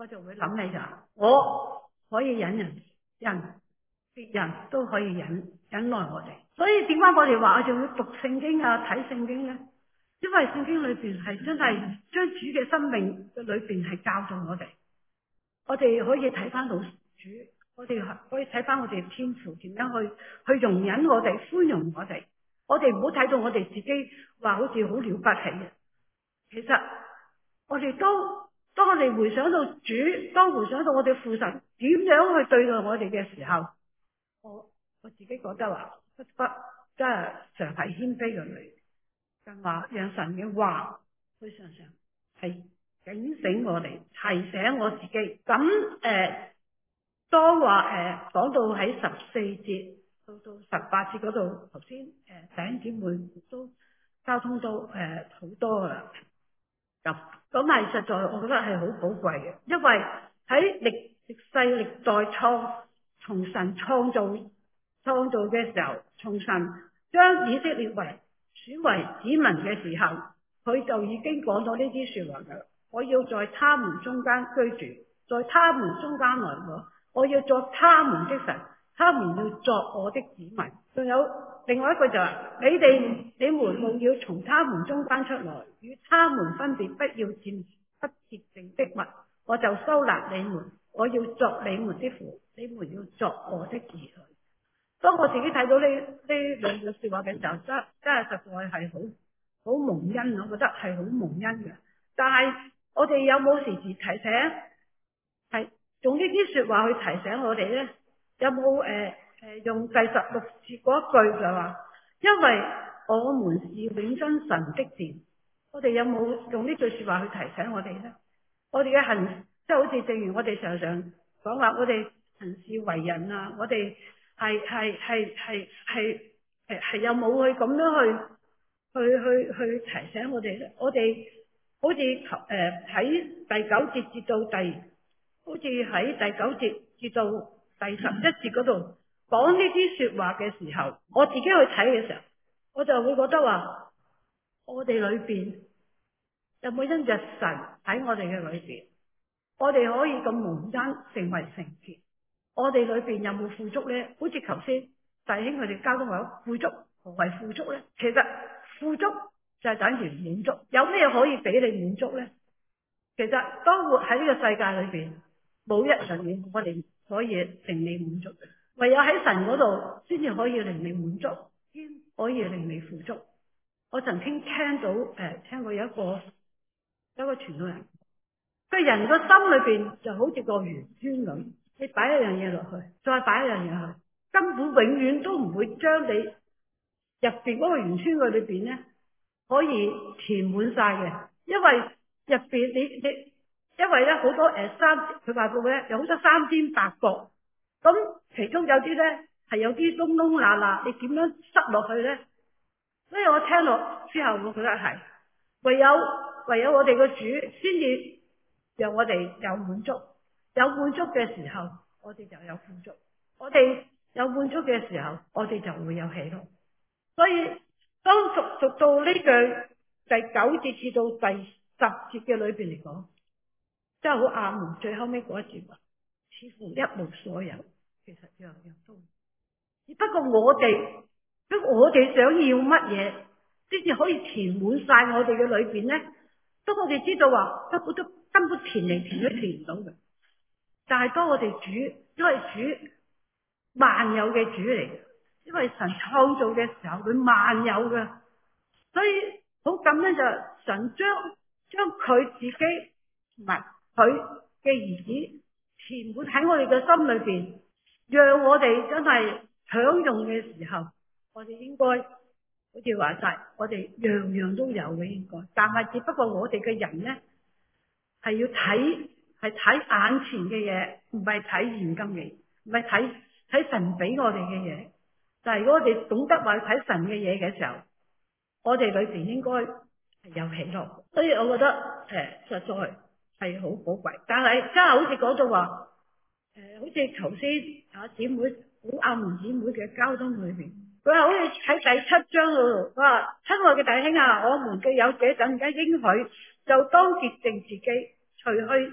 我就會諗起就話，我可以忍人，人別人都可以忍忍耐我哋。所以點解我哋話我哋要讀聖經啊、睇聖經咧？因為聖經裏邊係真係將主嘅生命嘅裏邊係教導我哋，我哋可以睇翻到主，我哋可以睇翻我哋天父點樣去去容忍我哋、寬容我哋。我哋唔好睇到我哋自己話好似好了不起嘅，其實我哋都當我哋回想到主，當回想到我哋父神點樣去對待我哋嘅時候，我我自己覺得話不不真係常係謙卑嘅女，更話讓神嘅話去常常係警醒我哋，提醒我自己。咁誒，當話誒講到喺十四節到到十八節嗰度，頭先誒弟兄姊妹都交通都誒好多噶啦。咁咁係實在，我覺得係好寶貴嘅，因為喺歷歷世歷代創從神創造創造嘅時候，從神將以色列為選為子民嘅時候，佢就已經講咗呢啲說話噶啦。我要在他們中間居住，在他們中間來往，我要作他們的神，他們要作我的子民。仲有另外一句就話：你哋你們務要從他們中間出來，與他們分別，不要佔不潔淨的物，我就收納你們，我要作你們的父，你們要作我的兒女。當我自己睇到呢呢兩句說話嘅時候，真真係實在係好好蒙恩，我覺得係好蒙恩嘅。但係我哋有冇時時提醒，係用呢啲說話去提醒我哋咧？有冇誒誒用第十六節嗰一句就話，因為我們是永生神的殿，我哋有冇用呢句說話去提醒我哋咧？我哋嘅行，即係好似正如我哋常常講話，我哋行事為人啊，我哋係係係係係誒係有冇去咁樣去去去去提醒我哋咧？我哋好似誒喺第九節至到第，好似喺第九節至到第十一節嗰度講呢啲說話嘅時候，我自己去睇嘅時候，我就會覺得話，我哋裏邊有冇因着神喺我哋嘅裏邊，我哋可以咁蒙恩成為聖潔？我哋裏邊有冇富足咧？好似頭先弟兄佢哋交通話富足，何為富足咧？其實富足就係等於滿足。有咩可以俾你滿足咧？其實當活喺呢個世界裏邊，冇一樣嘢我哋可以令你滿足嘅，唯有喺神嗰度先至可以令你滿足，先可以令你富足。我曾經聽到誒、呃，聽過有一個有一個傳道人，佢人個心裏邊就好似個圓圈咁，你擺一樣嘢落去，再擺一樣嘢去，根本永遠都唔會將你入邊嗰個圓圈嘅裏邊咧，可以填滿晒嘅，因為入邊你你，因為咧好多誒、呃、三，佢話到咧有好多三尖八角，咁其中有啲咧係有啲窿窿罅罅，你點樣塞落去咧？所以我聽落之後，我覺得係唯有唯有我哋個主先至讓我哋有滿足，有滿足嘅時候，我哋就有富足；我哋有滿足嘅時候，我哋就會有喜樂。所以當讀讀到呢句第九節至到第十節嘅裏邊嚟講，真係好阿門。最後尾嗰一節話，似乎一無所有，其實樣樣都，只不過我哋。咁我哋想要乜嘢，先至可以填滿晒我哋嘅裏邊咧？當我哋知道話根本都根本填嚟填去填唔到嘅，但係當我哋主，因為主萬有嘅主嚟，因為神創造嘅時候佢萬有嘅，所以好感恩就神將將佢自己同埋佢嘅兒子填滿喺我哋嘅心裏邊，讓我哋真係享用嘅時候。我哋應該好似話晒，我哋樣樣都有嘅應該，但係只不過我哋嘅人咧係要睇係睇眼前嘅嘢，唔係睇現今嘅，唔係睇睇神俾我哋嘅嘢。但係如果我哋懂得話睇神嘅嘢嘅時候，我哋裏邊應該係有喜樂。所以我覺得誒、呃、實在係好寶貴。但係真係好似講到話誒，好似頭先啊姊妹好阿門姊妹嘅交通裏邊。佢係好似喺第七章嗰度，佢話：親愛嘅弟兄啊，我們既有這等嘅應許，就當潔淨自己，除去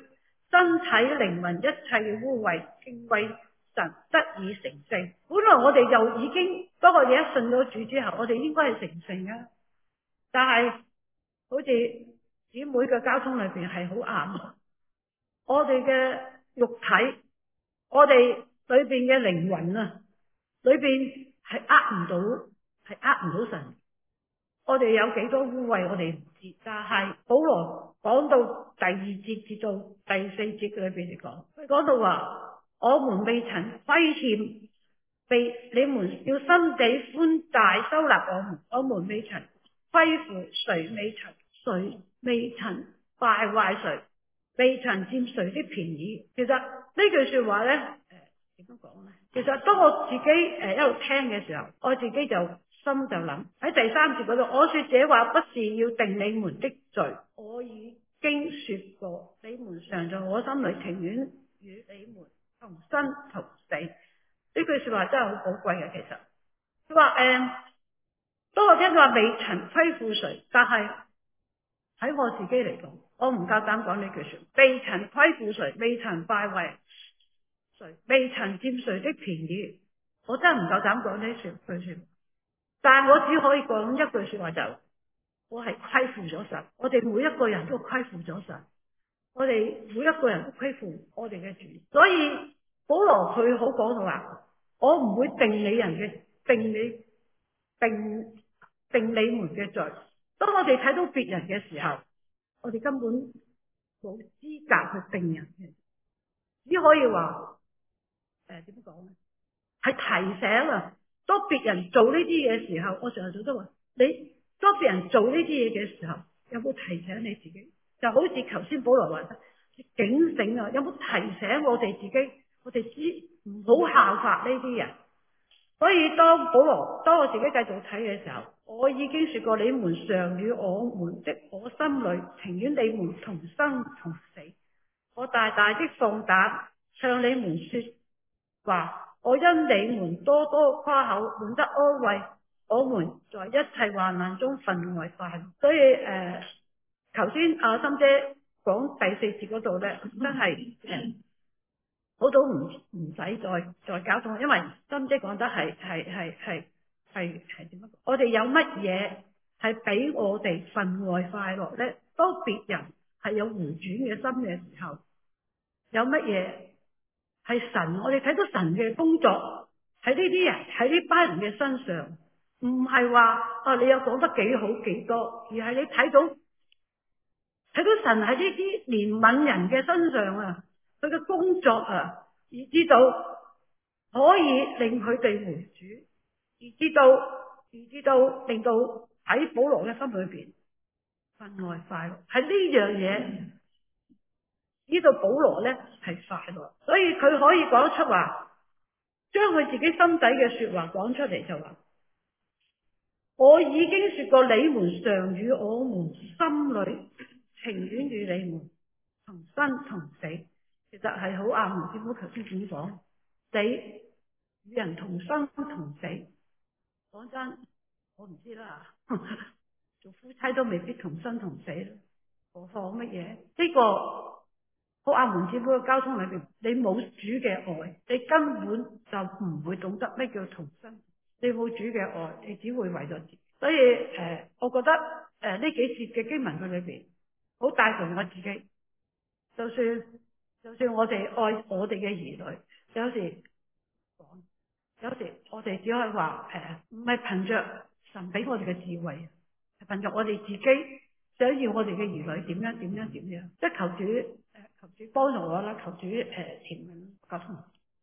身體靈魂一切嘅污穢，敬畏神得以成聖。本來我哋就已經，不過你一信咗主之後，我哋應該係成聖啊。但係好似姊妹嘅交通裏邊係好啱，我哋嘅肉體，我哋裏邊嘅靈魂啊，裏邊係呃唔到，係呃唔到神。我哋有幾多污穢，我哋唔知。但係保羅講到第二節至到第四節裏邊嚟講，佢講到話，我們未曾虧欠，被你們要心地寬大收納我們，我們未曾虧負誰，未曾誰未曾敗壞誰，未曾佔誰的便宜。其實呢句說話咧，誒點樣講咧？其實當我自己誒、呃、一路聽嘅時候，我自己就心就諗喺第三節嗰度，我說這話不是要定你們的罪，我已經說過，你們常在我心裏，情願與你們同生同死。呢句說話真係好寶貴嘅。其實佢話誒，當我聽佢話未曾虧負誰，但係喺我自己嚟講，我唔夠膽講呢句說話，未曾虧負誰，未曾敗壞誰，未曾佔誰的便宜，我真係唔夠膽講呢句說話。但係我只可以講一句說話，就我係虧負咗神，我哋每一個人都虧負咗神，我哋每一個人都虧負我哋嘅主。所以保羅佢好講到話，我唔會定你人嘅定你定定你們嘅罪。當我哋睇到別人嘅時候，我哋根本冇資格去定人嘅，只可以話誒點講咧？係提醒啊！當別人做呢啲嘢嘅時候，我常常都話你，當別人做呢啲嘢嘅時候，有冇提醒你自己？就好似頭先保羅話，警醒啊！有冇提醒我哋自己？我哋知唔好效法呢啲人。所以當保羅，當我自己繼續睇嘅時候，我已經說過，你們常與我們的我心裏，情願你們同生同死。我大大的放膽向你們說話。我因你們多多誇口，滿得安慰。我們在一切患難中分外快樂。所以誒，頭先阿心姐講第四節嗰度咧，真係誒，好到唔唔使再再交通，因為心姐講得係係係係係係點樣？我哋有乜嘢係俾我哋分外快樂咧？當別人係有回轉嘅心嘅時候，有乜嘢？係神，我哋睇到神嘅工作喺呢啲人喺呢班人嘅身上，唔係話啊你有講得幾好幾多，而係你睇到睇到神喺呢啲憐憫人嘅身上啊，佢嘅工作啊，而知道可以令佢哋回主，而知道而知道令到喺保羅嘅心裏邊分外快樂，係呢樣嘢。呢度保羅咧係快樂，所以佢可以講出話，將佢自己心底嘅說話講出嚟，就話，我已經說過，你們常與我們心裏，情願與你們同生同死。其實係好啱，師傅頭先點講，你與人同生同死。講真，我唔知啦，做夫妻都未必同生同死，何況乜嘢呢個？好阿門姊妹嘅交通裏邊，你冇主嘅愛，你根本就唔會懂得咩叫同生。你冇主嘅愛，你只會為咗自己。所以誒、呃，我覺得誒呢、呃、幾節嘅經文佢裏邊，好帶動我自己。就算就算我哋愛我哋嘅兒女，有時講，有時我哋只可以話誒，唔係憑着神俾我哋嘅智慧，係憑着我哋自己想要我哋嘅兒女點樣點樣點樣，即係求主。求主幫助我啦，求主誒前面交通。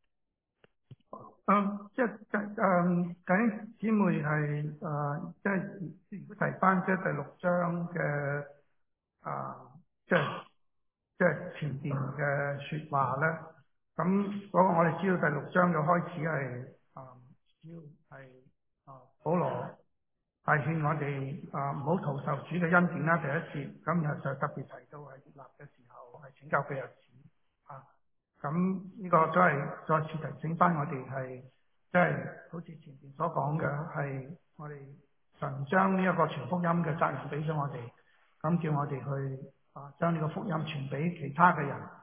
嗯，即係誒，弟兄姊妹係誒，即係如果提翻即係第六章嘅啊，即係即係前邊嘅説話咧，咁嗰個我哋知道第六章嘅開始係啊，主要係啊保羅係勸我哋啊唔好徒受主嘅恩典啦，第一節，咁然後就特別提到係設立嘅時候。係拯救嘅日子啊！咁呢個都係再次提醒翻我哋係，即係好似前面所講嘅，係我哋神將呢一個傳福音嘅責任俾咗我哋，咁叫我哋去啊將呢個福音傳俾其他嘅人。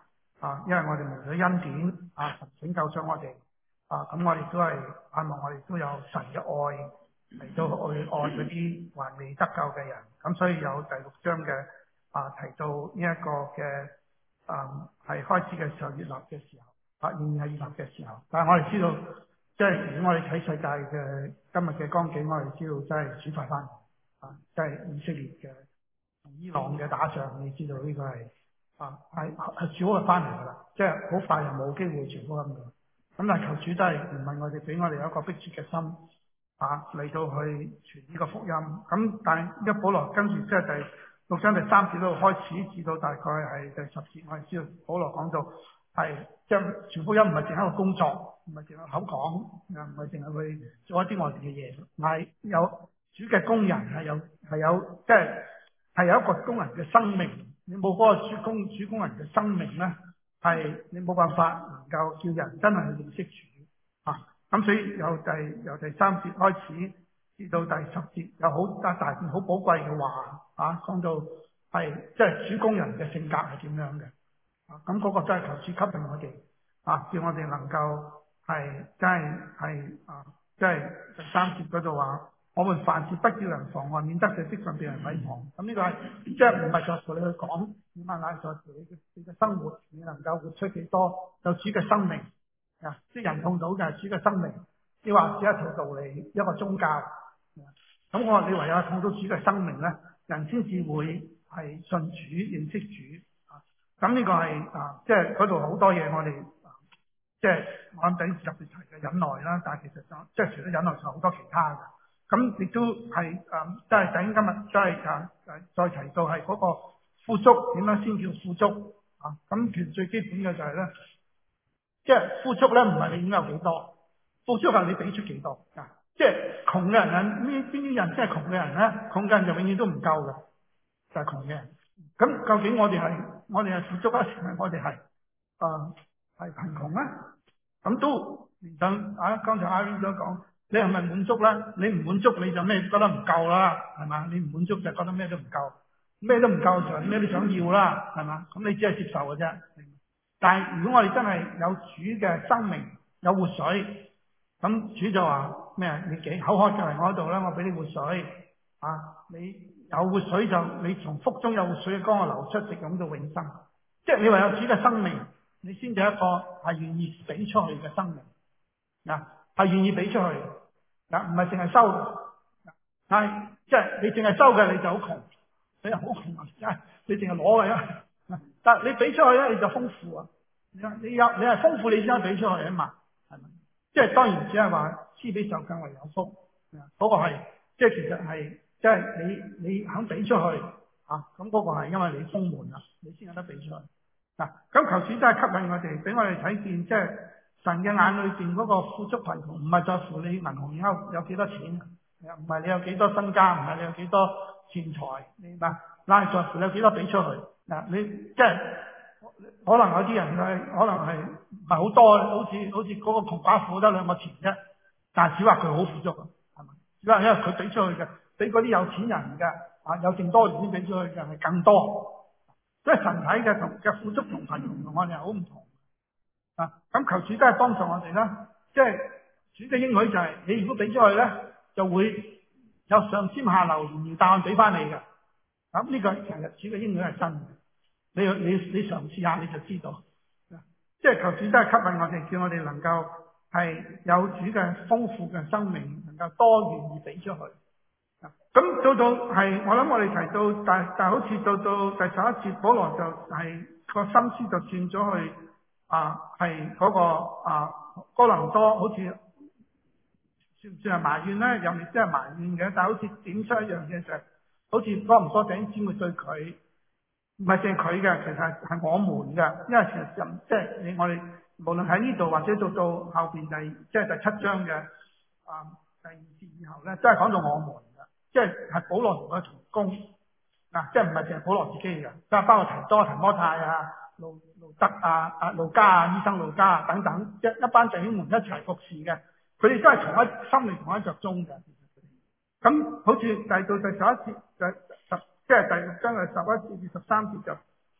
啊，因為我哋蒙咗恩典啊，神拯救咗我哋啊，咁我哋都係盼望我哋都有神嘅愛嚟到去愛嗰啲還未得救嘅人，咁所以有第六章嘅啊提到呢一個嘅啊係開始嘅時候悅納嘅時候，啊仍然係悅納嘅時候，但係我哋知道，即係如果我哋睇世界嘅今日嘅光景，我哋知道真係主快翻嚟啊，即係以色列嘅同伊朗嘅打仗，你知道呢個係。啊，係係主就翻嚟噶啦，即係好快又冇機會傳福音嘅。咁但係求主都係唔係我哋俾我哋有一個迫切嘅心啊嚟到去傳呢個福音。咁但係一保羅跟住即係第六章第三節度開始至到大概係第十節，我哋知道保羅講到係即係傳福音唔係淨係一個工作，唔係淨係口講，唔係淨係去做一啲外邊嘅嘢，係有主嘅工人係有係有即係係有一個工人嘅生命。你冇嗰個主工主工人嘅生命咧，係你冇辦法能夠叫人真係去認識主啊！咁所以由第由第三節開始至到第十節，有好大大段好寶貴嘅話啊，講到係即係主工人嘅性格係點樣嘅啊！咁、那、嗰個真係求主吸引我哋啊，叫我哋能夠係真係係啊，即係第三節嗰度話。我們凡事不叫人妨礙，免得這職分被人毀謗。咁呢個係即係唔係在乎你去講，點解乃在乎你嘅你嘅生活，你能夠活出幾多有主嘅生命啊？即係人碰到嘅係主嘅生命，你話只一套道理，一個宗教。咁我話你唯有碰到主嘅生命咧，人先至會係信主、認識主啊。咁呢個係啊，即係嗰度好多嘢我哋即係我諗等特別提嘅忍耐啦，但係其實就即係除咗忍耐，仲有好多其他嘅。咁亦都係誒，即係等今日即係誒誒，再提到係嗰個富足點樣先叫富足啊？咁其實最基本嘅就係咧，即係富足咧，唔係你擁有幾多，富足係你俾出幾多啊！即係窮嘅人啊，呢邊啲人即係窮嘅人咧，窮嘅人就永遠都唔夠嘅，就係窮嘅人。咁究竟我哋係我哋係富足啊，定係我哋係誒係貧窮咧？咁都連上啊，剛才阿 Vin 所講。你係咪滿足咧？你唔滿足你就咩覺得唔夠啦，係嘛？你唔滿足就覺得咩都唔夠，咩都唔夠就咩都想要啦，係嘛？咁你只係接受嘅啫。但係如果我哋真係有主嘅生命，有活水，咁主就話咩啊？你幾口渴就嚟我度啦，我俾你活水啊！你有活水就你從腹中有活水嘅江河流出，直湧到永生。即係你話有主嘅生命，你先至一個係願意俾出去嘅生命嗱，係願意俾出去。嗱，唔係淨係收，係即係你淨係收嘅你就好窮，你又好窮啊！你淨係攞嘅啫，但係你俾出去咧你就豐富啊！你你有你係豐富你先可以俾出去啊嘛，係咪？即係當然只係話施比受更為有福，嗰個係即係其實係即係你你肯俾出去啊，咁嗰個係因為你豐滿啦，你先有得俾出去嗱。咁求主真係吸引我哋，俾我哋睇見即係。神嘅眼裏邊嗰個富足貧窮，唔係在乎你銀行有有幾多錢，唔係你有幾多身家，唔係你有幾多錢財，明白？乃係在乎你有幾多俾出去嗱。你即係可能有啲人係可能係唔係好多，好似好似嗰個窮寡婦得兩個錢啫，但係只話佢好富足啊，係咪？只話因為佢俾出去嘅，比嗰啲有錢人嘅啊有剩多餘先俾出去嘅係更多，所以神睇嘅同嘅富足同貧窮同我哋係好唔同。啊！咁求主都係幫助我哋啦，即係主嘅應許就係、是、你如果俾出去咧，就會有上尖下流連連答案俾翻你嘅。咁呢個其實主嘅應許係真嘅，你你你嘗試下你就知道。即係求主都係吸引我哋，叫我哋能夠係有主嘅豐富嘅生命，能夠多願意俾出去。咁到到係我諗我哋提到，但但好似到到第十一節，保羅就係、是、個心思就轉咗去。啊，係嗰、那個啊哥林多，好似算唔算係埋怨咧？又未必係埋怨嘅，但係好似點出一樣嘢就係、是，好似哥林多弟兄姊妹對佢，唔係淨係佢嘅，其實係係我們嘅，因為其實即係你我哋無論喺呢度或者到到後邊第即係第七章嘅啊第二節以後咧，都係講到我們嘅，即係係保羅同佢同工嗱，即係唔係淨係保羅自己嘅，即係包括提多、提摩太啊。路路德啊、啊路加啊、醫生路加啊等等，一一班弟兄們一齊服侍嘅，佢哋都係同一心裏同一着中嘅。咁好似第到第十一節就十，即係第六章嘅十一節至十三節就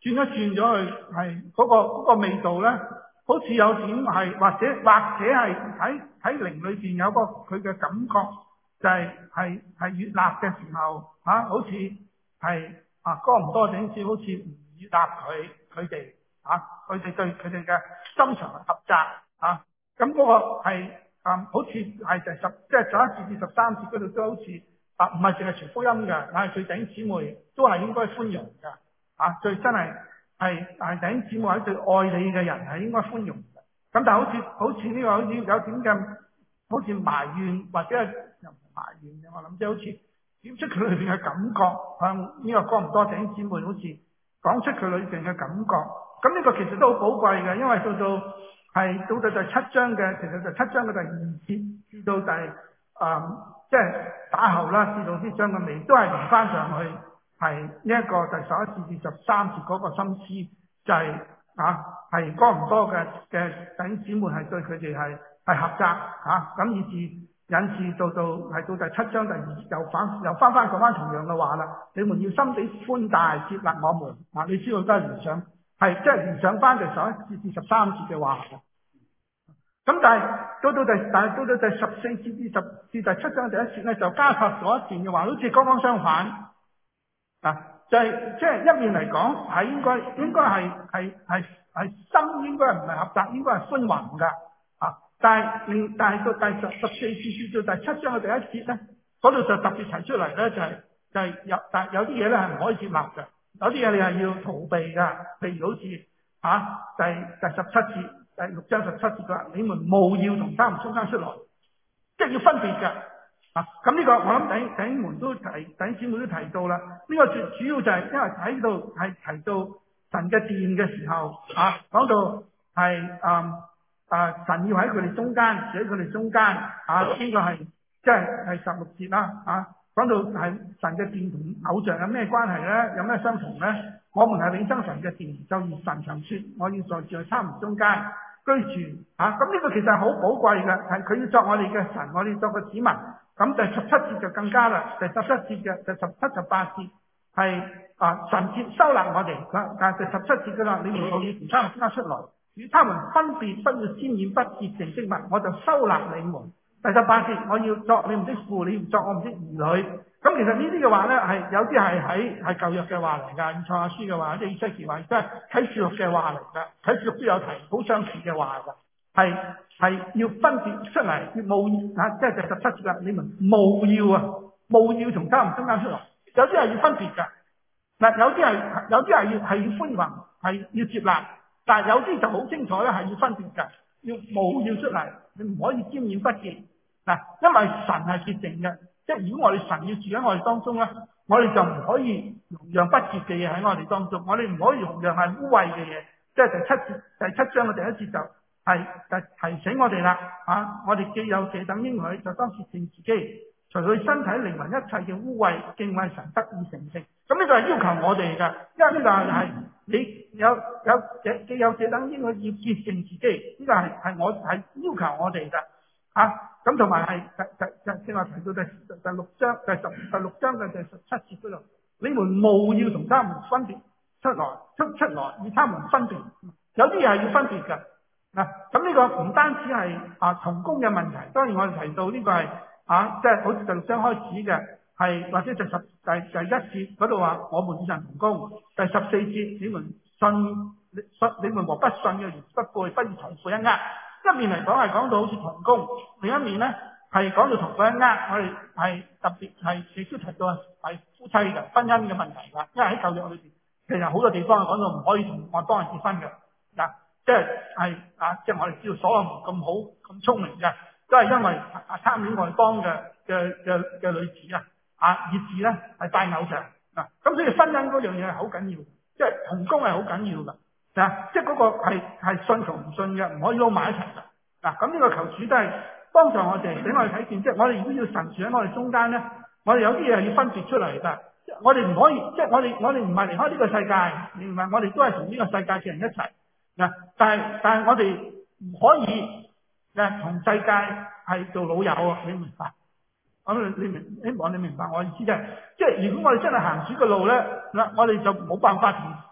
轉一轉咗去係嗰個嗰個味道咧，好似有點係或者或者係喺喺靈裏邊有個佢嘅感覺，就係係係悅納嘅時候嚇、啊，好似係啊哥唔多整次好似唔悅納佢佢哋嚇，佢哋對佢哋嘅心腸嘅狹窄嚇，咁嗰個係啊好似係第十即係十一節至十三節嗰度都好似啊唔係淨係傳福音嘅，但係佢弟兄姊妹都係應該寬容嘅。啊！最真係係係弟兄姊妹或者對愛你嘅人係應該寬容嘅。咁但係好似好似呢個好似有點嘅，好似埋怨或者係又唔埋怨嘅。我諗即係好似點出佢裏邊嘅感覺，向呢個哥唔多弟兄姊妹好似講出佢裏邊嘅感覺。咁呢個其實都好寶貴嘅，因為到到係到到第七章嘅，其實就七章嘅第二節至到第啊即係打後啦，至到呢章嘅尾都係連翻上去。係呢一個第十一節至十三節嗰個心思，就係、是、啊係哥唔多嘅嘅弟兄姊妹係對佢哋係係狹窄嚇，咁、啊、以致引致到到係到第七章第二節又反又翻翻講翻同樣嘅話啦。你們要心地寬大接納我們啊！你知道都係聯想係即係聯想翻第十一節至十三節嘅話嘅。咁但係到到第但係到到第十四節至十至第七章第一節咧，就加插咗一段嘅話，好似剛剛相反。啊，就係即係一面嚟講係應該應該係係係係心應該唔係狹窄，應該係寬宏噶啊！但係另但係到第十十四節至到第七章嘅第一節咧，嗰度就特別提出嚟咧，就係、是、就係、是、有但有啲嘢咧係唔可以接納嘅，有啲嘢你係要逃避噶，譬如好似啊第第十七節第六章十七節嘅話，你們務要從他們中間出來，即係要分別嘅。啊，咁呢個我諗弟弟兄們都提，弟兄姊妹都提到啦。呢個最主要就係因為喺度係提到神嘅殿嘅時候，啊，講到係啊啊神要喺佢哋中間，住喺佢哋中間，啊，呢個係即係係十六節啦，啊，講到係神嘅殿同偶像有咩關係咧？有咩相同咧？我們係永生神嘅殿，就如神曾說，我要在住喺他們中間居住。啊，咁呢個其實係好寶貴嘅，係佢要作我哋嘅神，我哋作個子民。咁第十七節就更加啦，第十七節嘅第十七、十八節係啊神接收納我哋，但係第十七節嘅啦，你們務要從他們中間出來，與他們分別，不要沾染不潔淨的物，我就收納你們。第十八節，我要作你們的父，你們作我們的兒女。咁其實呢啲嘅話咧，係有啲係喺係舊約嘅話嚟㗎，以賽亞書嘅話，即係以西結話，即係啟示錄嘅話嚟㗎，啟示錄都有提好相似嘅話㗎。係係要分別出嚟，要務啊，即係第十七節啦。你們務要啊，務要從他們中間出嚟。有啲係要分別噶，嗱有啲係有啲係要係要寬宏，係要接納，但係有啲就好清楚咧，係要分別噶，要務要出嚟，你唔可以沾染不潔嗱，因為神係潔淨嘅，即係如果我哋神要住喺我哋當中咧，我哋就唔可以容讓不潔嘅嘢喺我哋當中，我哋唔可以容讓係污穢嘅嘢，即係第七節第七章嘅第一節就。係提提醒我哋啦，啊！我哋既有這等應許，就當潔淨自己，除去身體靈魂一切嘅污穢，敬畏神得以成聖。咁呢個係要求我哋嘅，因為呢個係你有有這既有這等應許，要潔淨自己，呢個係係我係要求我哋嘅，啊！咁同埋係第第即正話提到第第六章第十第六章嘅第十七節嗰度，你們務要同他們分別出來出出來，與他們分別，有啲嘢係要分別嘅。嗱，咁呢個唔單止係啊同工嘅問題，當然我哋提到呢個係啊，即係好似第六章開始嘅，係或者第十第第一節嗰度話我們與神同工，第十四節你們信信你們和不信嘅原不背，不要同負一軛。一面嚟講係講到好似同工，另一面咧係講到同負一軛。我哋係特別係亦都提到係夫妻嘅婚姻嘅問題㗎，因為喺舊約裏邊其實好多地方係講到唔可以同外邦人結婚嘅嗱。即係係啊！即係我哋知道所羅門咁好咁聰明嘅，都係因為啊貪戀外邦嘅嘅嘅嘅女子啊啊，以致咧係拜偶像嗱。咁所以婚姻嗰樣嘢係好緊要，即係同工係好緊要㗎嗱。即係嗰個係係信同唔信嘅，唔可以撈埋一齊㗎嗱。咁呢個求主都係幫助我哋，俾我哋睇見，即係我哋如果要神住喺我哋中間咧，我哋有啲嘢係要分別出嚟㗎。我哋唔可以，即係我哋我哋唔係離開呢個世界，明白？我哋都係同呢個世界嘅人一齊。嗱，但係但係我哋唔可以誒同世界係做老友啊！你明白？咁你明希望你明白我意思啫。即係如果我哋真係行主嘅路咧，嗱，我哋就冇辦法同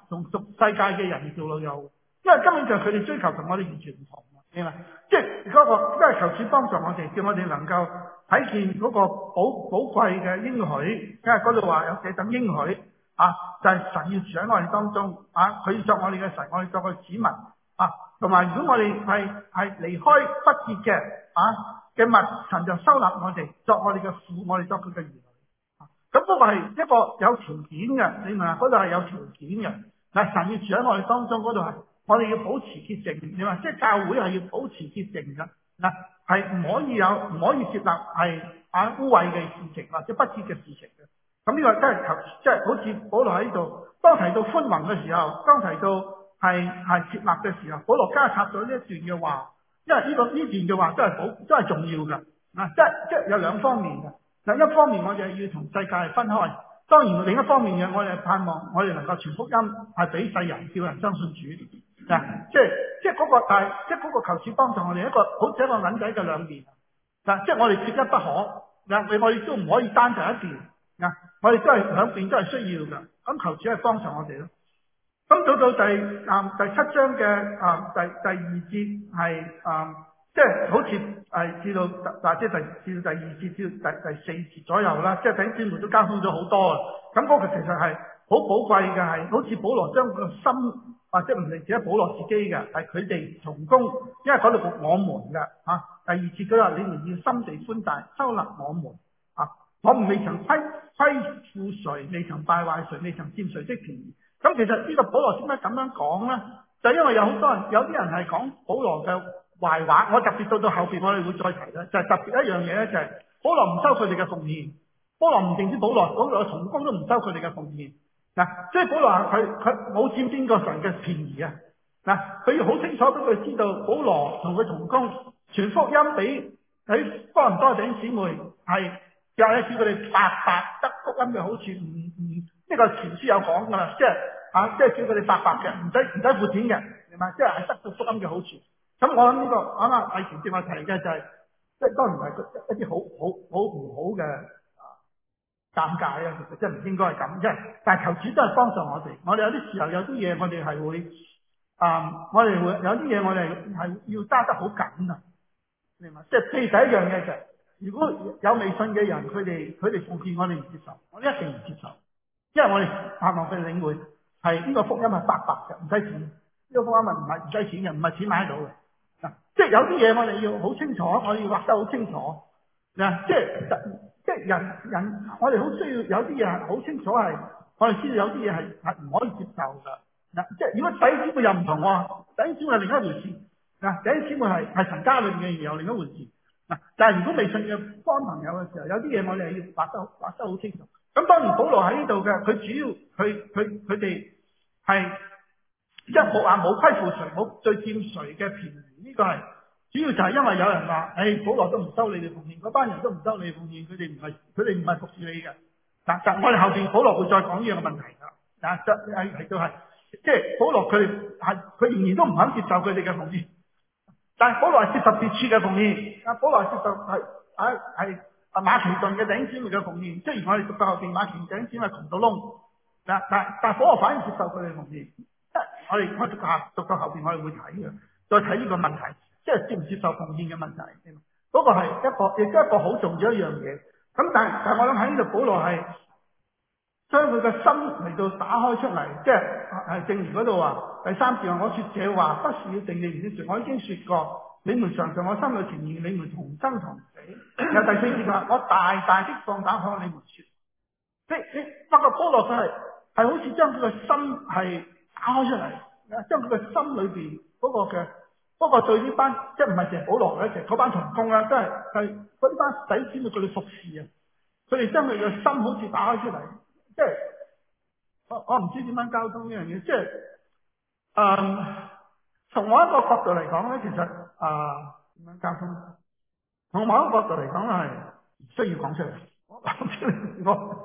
同屬世界嘅人做老友，因為根本就係佢哋追求同我哋完全唔同，明嘛？即係嗰個都係求主幫助我哋，叫我哋能夠睇見嗰個寶寶貴嘅應許，因為嗰度話有這等應許啊，就係、是、神要住喺我哋當中啊，佢要作我哋嘅神，我哋作佢子民啊，同埋如果我哋係係離開不潔嘅啊嘅物，神就收納我哋，作我哋嘅父，我哋作佢嘅兒女。咁嗰個係一個有條件嘅，你明嘛？嗰度係有條件嘅。嗱，神要住喺我哋當中，嗰度係我哋要保持潔淨，你話即係教會係要保持潔淨嘅。嗱，係唔可以有，唔可以接納係啊污穢嘅事情或者不潔嘅事情嘅。咁呢個真係求，即係好似保羅喺度，當提到寬宏嘅時候，當提到係係接納嘅時候，保羅加插咗呢一段嘅話，因為呢、這個呢段嘅話真係好，真係重要嘅。嗱，即係即係有兩方面嘅。嗱，一方面我哋要同世界分開，當然另一方面嘅我哋盼望我哋能夠傳福音係俾世人，叫人相信主。嗱，即係即係嗰個，但係即係嗰個求主幫助我哋一個好似一個銀仔嘅兩面。嗱，即係我哋缺一不可。嗱，我哋都唔可以單就一邊。嗱，我哋都係兩邊都係需要嘅。咁求主係幫助我哋咯。咁到到第啊第七章嘅啊第第二節係啊。即係好似係至到嗱，即係第至到第二節至到第第四節左右啦，即係弟兄姊妹都交通咗好多啊。咁嗰個其實係好寶貴嘅，係好似保羅將個心，或者唔係只係保羅自己嘅，係佢哋同工，因為嗰度講我們嘅啊。第二節佢話：你們要心地寬大，收納我們啊。我們未曾虧虧負誰，未曾敗壞誰，未曾佔誰的便宜。咁其實呢個保羅點解咁樣講咧？就因為有好多人，有啲人係講保羅嘅壞話，我特別到到後邊我哋會再提啦，就係、是、特別一樣嘢咧，就係保羅唔收佢哋嘅奉獻，保羅唔淨止保羅，保羅嘅同工都唔收佢哋嘅奉獻嗱，即係保羅佢佢冇佔邊個神嘅便宜啊嗱，佢要好清楚俾佢知道，保羅同佢同工傳福音俾喺哥林多弟兄姊妹係又係叫佢哋白白得福音嘅好處，唔唔呢個前書有講噶啦，即係啊即係叫佢哋白白嘅，唔使唔使付錢嘅，明白？即係係得到福音嘅好處。咁我諗呢、這個啱啱以前正話提嘅就係、是，即係當然係一啲好好好唔好嘅啊尷尬啊，其實真係唔應該係咁，即係但係求主都係幫助我哋。我哋有啲時候有啲嘢我哋係會啊，我哋會有啲嘢我哋係要揸得好緊啊，明嘛？即係譬如第一樣嘢就係、是，如果有未信嘅人，佢哋佢哋奉獻我哋唔接受，我哋一定唔接受，因為我哋盼望佢哋領會係呢個福音係白白嘅，唔使錢，呢、這個福音係唔係唔使錢嘅，唔係錢買到嘅。嗱，即係有啲嘢我哋要好清楚，我哋要畫得好清楚。嗱，即係即係人人，我哋好需要有啲嘢係好清楚係，我哋知道有啲嘢係係唔可以接受㗎。嗱，即係如果弟兄姊妹又唔同喎，弟兄姊妹係另一回事。嗱，弟兄姊妹係係神家裏面嘅嘢又另一回事。嗱，但係如果未信嘅幫朋友嘅時候，有啲嘢我哋係要畫得畫得好清楚。咁當然保羅喺呢度嘅，佢主要佢佢佢哋係即係冇話冇虧負誰，冇最佔誰嘅便宜。呢個係主要就係因為有人話，誒、哎，保羅都唔收你哋奉獻，嗰班人都唔收你哋奉獻，佢哋唔係佢哋唔係服侍你嘅。但但我哋後邊保羅會再講呢樣嘅問題㗎。嗱，就係係都係，即係保羅佢哋係佢仍然都唔肯接受佢哋嘅奉獻，但係保羅係接受別處嘅奉獻。啊，保羅接受係係係啊馬其頓嘅弟兄姊妹嘅奉獻。雖然我哋讀到後邊馬其頓弟兄姊妹窮到窿，但但但保羅反而接受佢哋奉獻。我哋我讀下讀到後邊我哋會睇嘅。再睇呢個問題，即係接唔接受奉獻嘅問題，嗰、那個係一個，亦都係一個好重要一樣嘢。咁但係，但係我諗喺呢度，保羅係將佢嘅心嚟到打開出嚟，即係係正如嗰度話第三節話：我說這話不是要定你們的罪，我已經說過，你們常在我心裏存念，你們同生同死。有第四節話：我大大的放膽向你們說。你你發覺保羅佢係係好似將佢嘅心係打開出嚟，將佢嘅心裏邊嗰個嘅。不過對呢班即係唔係淨係保羅嘅，其實嗰班同工啊，都係係嗰啲班弟兄姊妹佢哋服侍啊，佢哋將佢嘅心好似打開出嚟，即係我我唔知點樣交通呢樣嘢，即係誒從某一個角度嚟講咧，其實啊點樣交通？從某一個角度嚟講係唔需要講出嚟，我我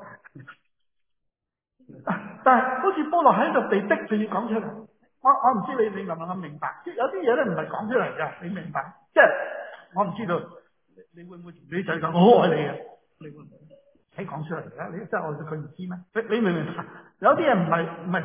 但係好似保羅喺度被逼佢要講出嚟。我我唔知你你能唔能夠明白，即係有啲嘢咧唔係講出嚟嘅，你明白？即係我唔知道你你會唔會同女仔講我好愛你嘅？你會唔會？睇講出嚟嘅，你真係愛到佢唔知咩？你你明唔明白？有啲嘢唔係唔係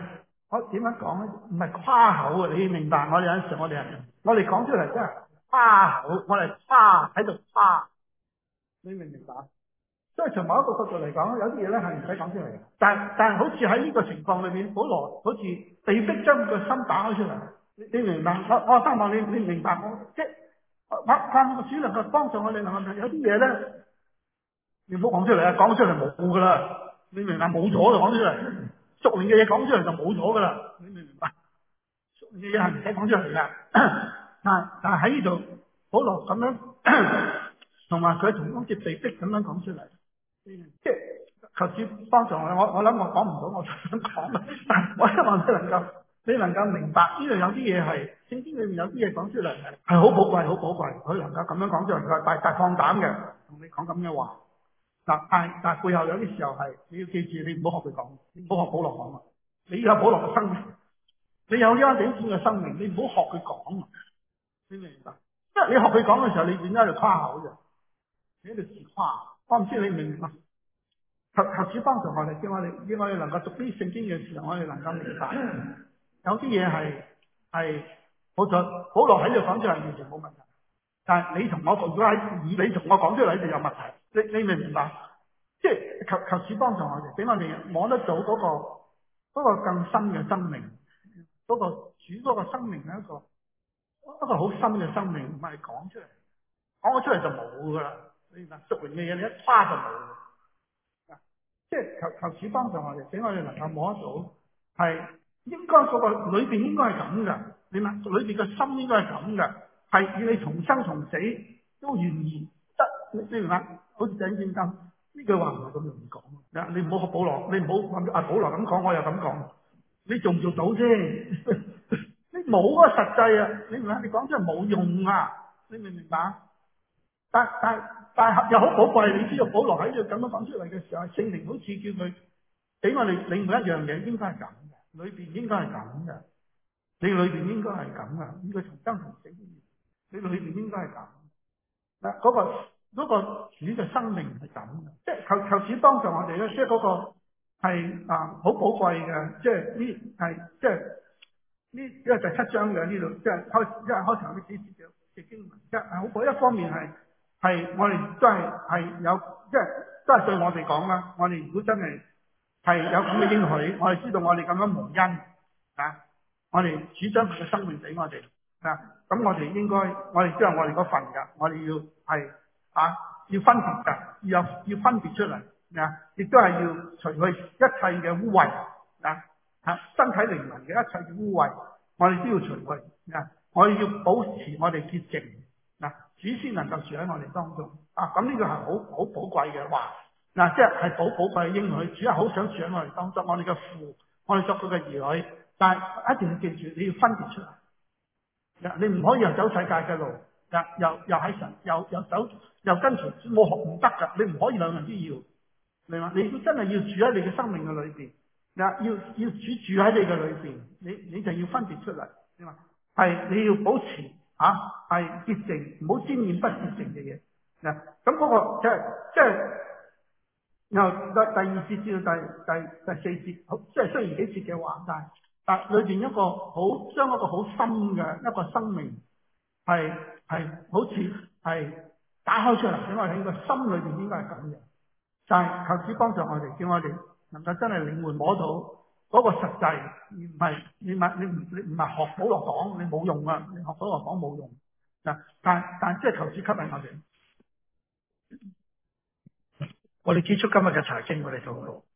我點樣講咧？唔係誇口啊！你明白？我哋有陣時我哋係我哋講出嚟真係誇口，我哋誇喺度誇，你明唔明白？所以從某一個角度嚟講，有啲嘢咧係唔使講出嚟嘅。但但係好似喺呢個情況裏面，保羅好似被逼將個心打開出嚟。你你明白？我我希望你你明白我即係我盼個主能夠幫助我哋，能夠有啲嘢咧，你唔好講出嚟啊！講出嚟冇噶啦，你明白？冇咗就講出嚟，熟練嘅嘢講出嚟就冇咗噶啦，你明唔明白？熟練嘅嘢係唔使講出嚟噶。但但係喺呢度，保羅咁樣同埋佢同好似被逼咁樣講出嚟。即係求主幫助我，我我諗我講唔到我想講，但我希望你能夠你能夠明白呢度有啲嘢係聖經裏面有啲嘢講出嚟係好寶貴，好寶貴，佢能夠咁樣講出嚟，佢係大大放膽嘅同你講咁嘅話。嗱，但但係背後有啲時候係你要記住，你唔好學佢講，你唔好學保羅講啊！你有保羅嘅生命，你有呢一點嘅生命，你唔好學佢講，你明唔明白？因為你學佢講嘅時候，你變咗喺度誇口啫，你喺度自誇。我唔知你明唔明白？求求主幫助我哋，叫我哋，叫我哋能夠讀啲聖經嘅時候，我哋能夠明白，有啲嘢係係好在保羅喺度講出嚟完全冇問題，但係你同我如果喺以你同我講出嚟就有問題，你你明唔明白？即係求求主幫助我哋，俾我哋摸得到嗰個嗰個更深嘅生命，嗰個主嗰個生命係一個一個好深嘅生命，唔係講出嚟，講咗出嚟就冇噶啦。你嗱讀完嘅嘢，你一誇就冇。即係求求主幫助我哋，俾我哋能夠摸得到，係應該嗰個裏邊應該係咁噶。你嗱裏邊個心應該係咁噶，係要你重生重死都願意得。你你明白？好似頂尖針呢句話唔係咁容易講。你唔好學保羅，你唔好諗阿保羅咁講，我又咁講，你做唔做到啫？你冇啊實際啊，你明白？你講出嚟冇用啊，你明唔明白？但但但係又好寶貴，你知道保羅喺度咁樣講出嚟嘅時候，聖靈好似叫佢俾我哋領會一樣嘢，應該係咁嘅，裏邊應該係咁嘅，你裏邊應該係咁嘅，呢個重生同死，你裏邊應該係咁。嗱，嗰個嗰個主嘅生命係咁嘅，即係求求主幫助我哋咧，即係嗰個係啊好寶貴嘅，即係呢係即係呢，因為第七章嘅呢度，即係開因為開頭啲幾節嘅經文，即係好寶一方面係。係我哋都係係有，即係都係對我哋講啦。我哋如果真係係有咁嘅應許，我哋知道我哋咁樣蒙恩啊，我哋主將佢嘅生命俾我哋啊，咁我哋應該我哋都有我哋嗰份噶，我哋要係啊要分別噶，要有要分別出嚟啊，亦都係要除去一切嘅污穢啊啊，身體靈魂嘅一切嘅污穢，我哋都要除去啊，我哋要保持我哋潔淨啊。主先能夠住喺我哋當中啊！咁呢個係好好寶貴嘅話，嗱、啊，即係係寶寶貴嘅應許。主係好想住喺我哋當中，我哋嘅父，我哋作佢嘅兒女，但係一定要記住，你要分別出嚟、啊。你唔可以又走世界嘅路，又又又喺神，又又走又跟隨冇學唔得㗎。你唔可以兩樣都要，明嘛？你如果真係要住喺你嘅生命嘅裏邊，嗱、啊，要要主住喺你嘅裏邊，你你就要分別出嚟，明嘛？係你要保持。啊，係潔淨，唔好沾染不潔淨嘅嘢。嗱，咁嗰個即係即係，然後第第二節至到第第第四節，好即係雖然幾節嘅話，但係但裏邊一個好將一個好深嘅一個生命係係好似係打開出嚟，俾我哋喺個心裏邊應該係咁嘅。但係求主幫助我哋，叫我哋能夠真係領會摸到嗰個實際，而唔係你唔你唔你唔係學保羅講，你冇用啊！你學保羅講冇用。嗱，但但即係求主吸引我哋。 我哋結束今日嘅查經，我哋禱告。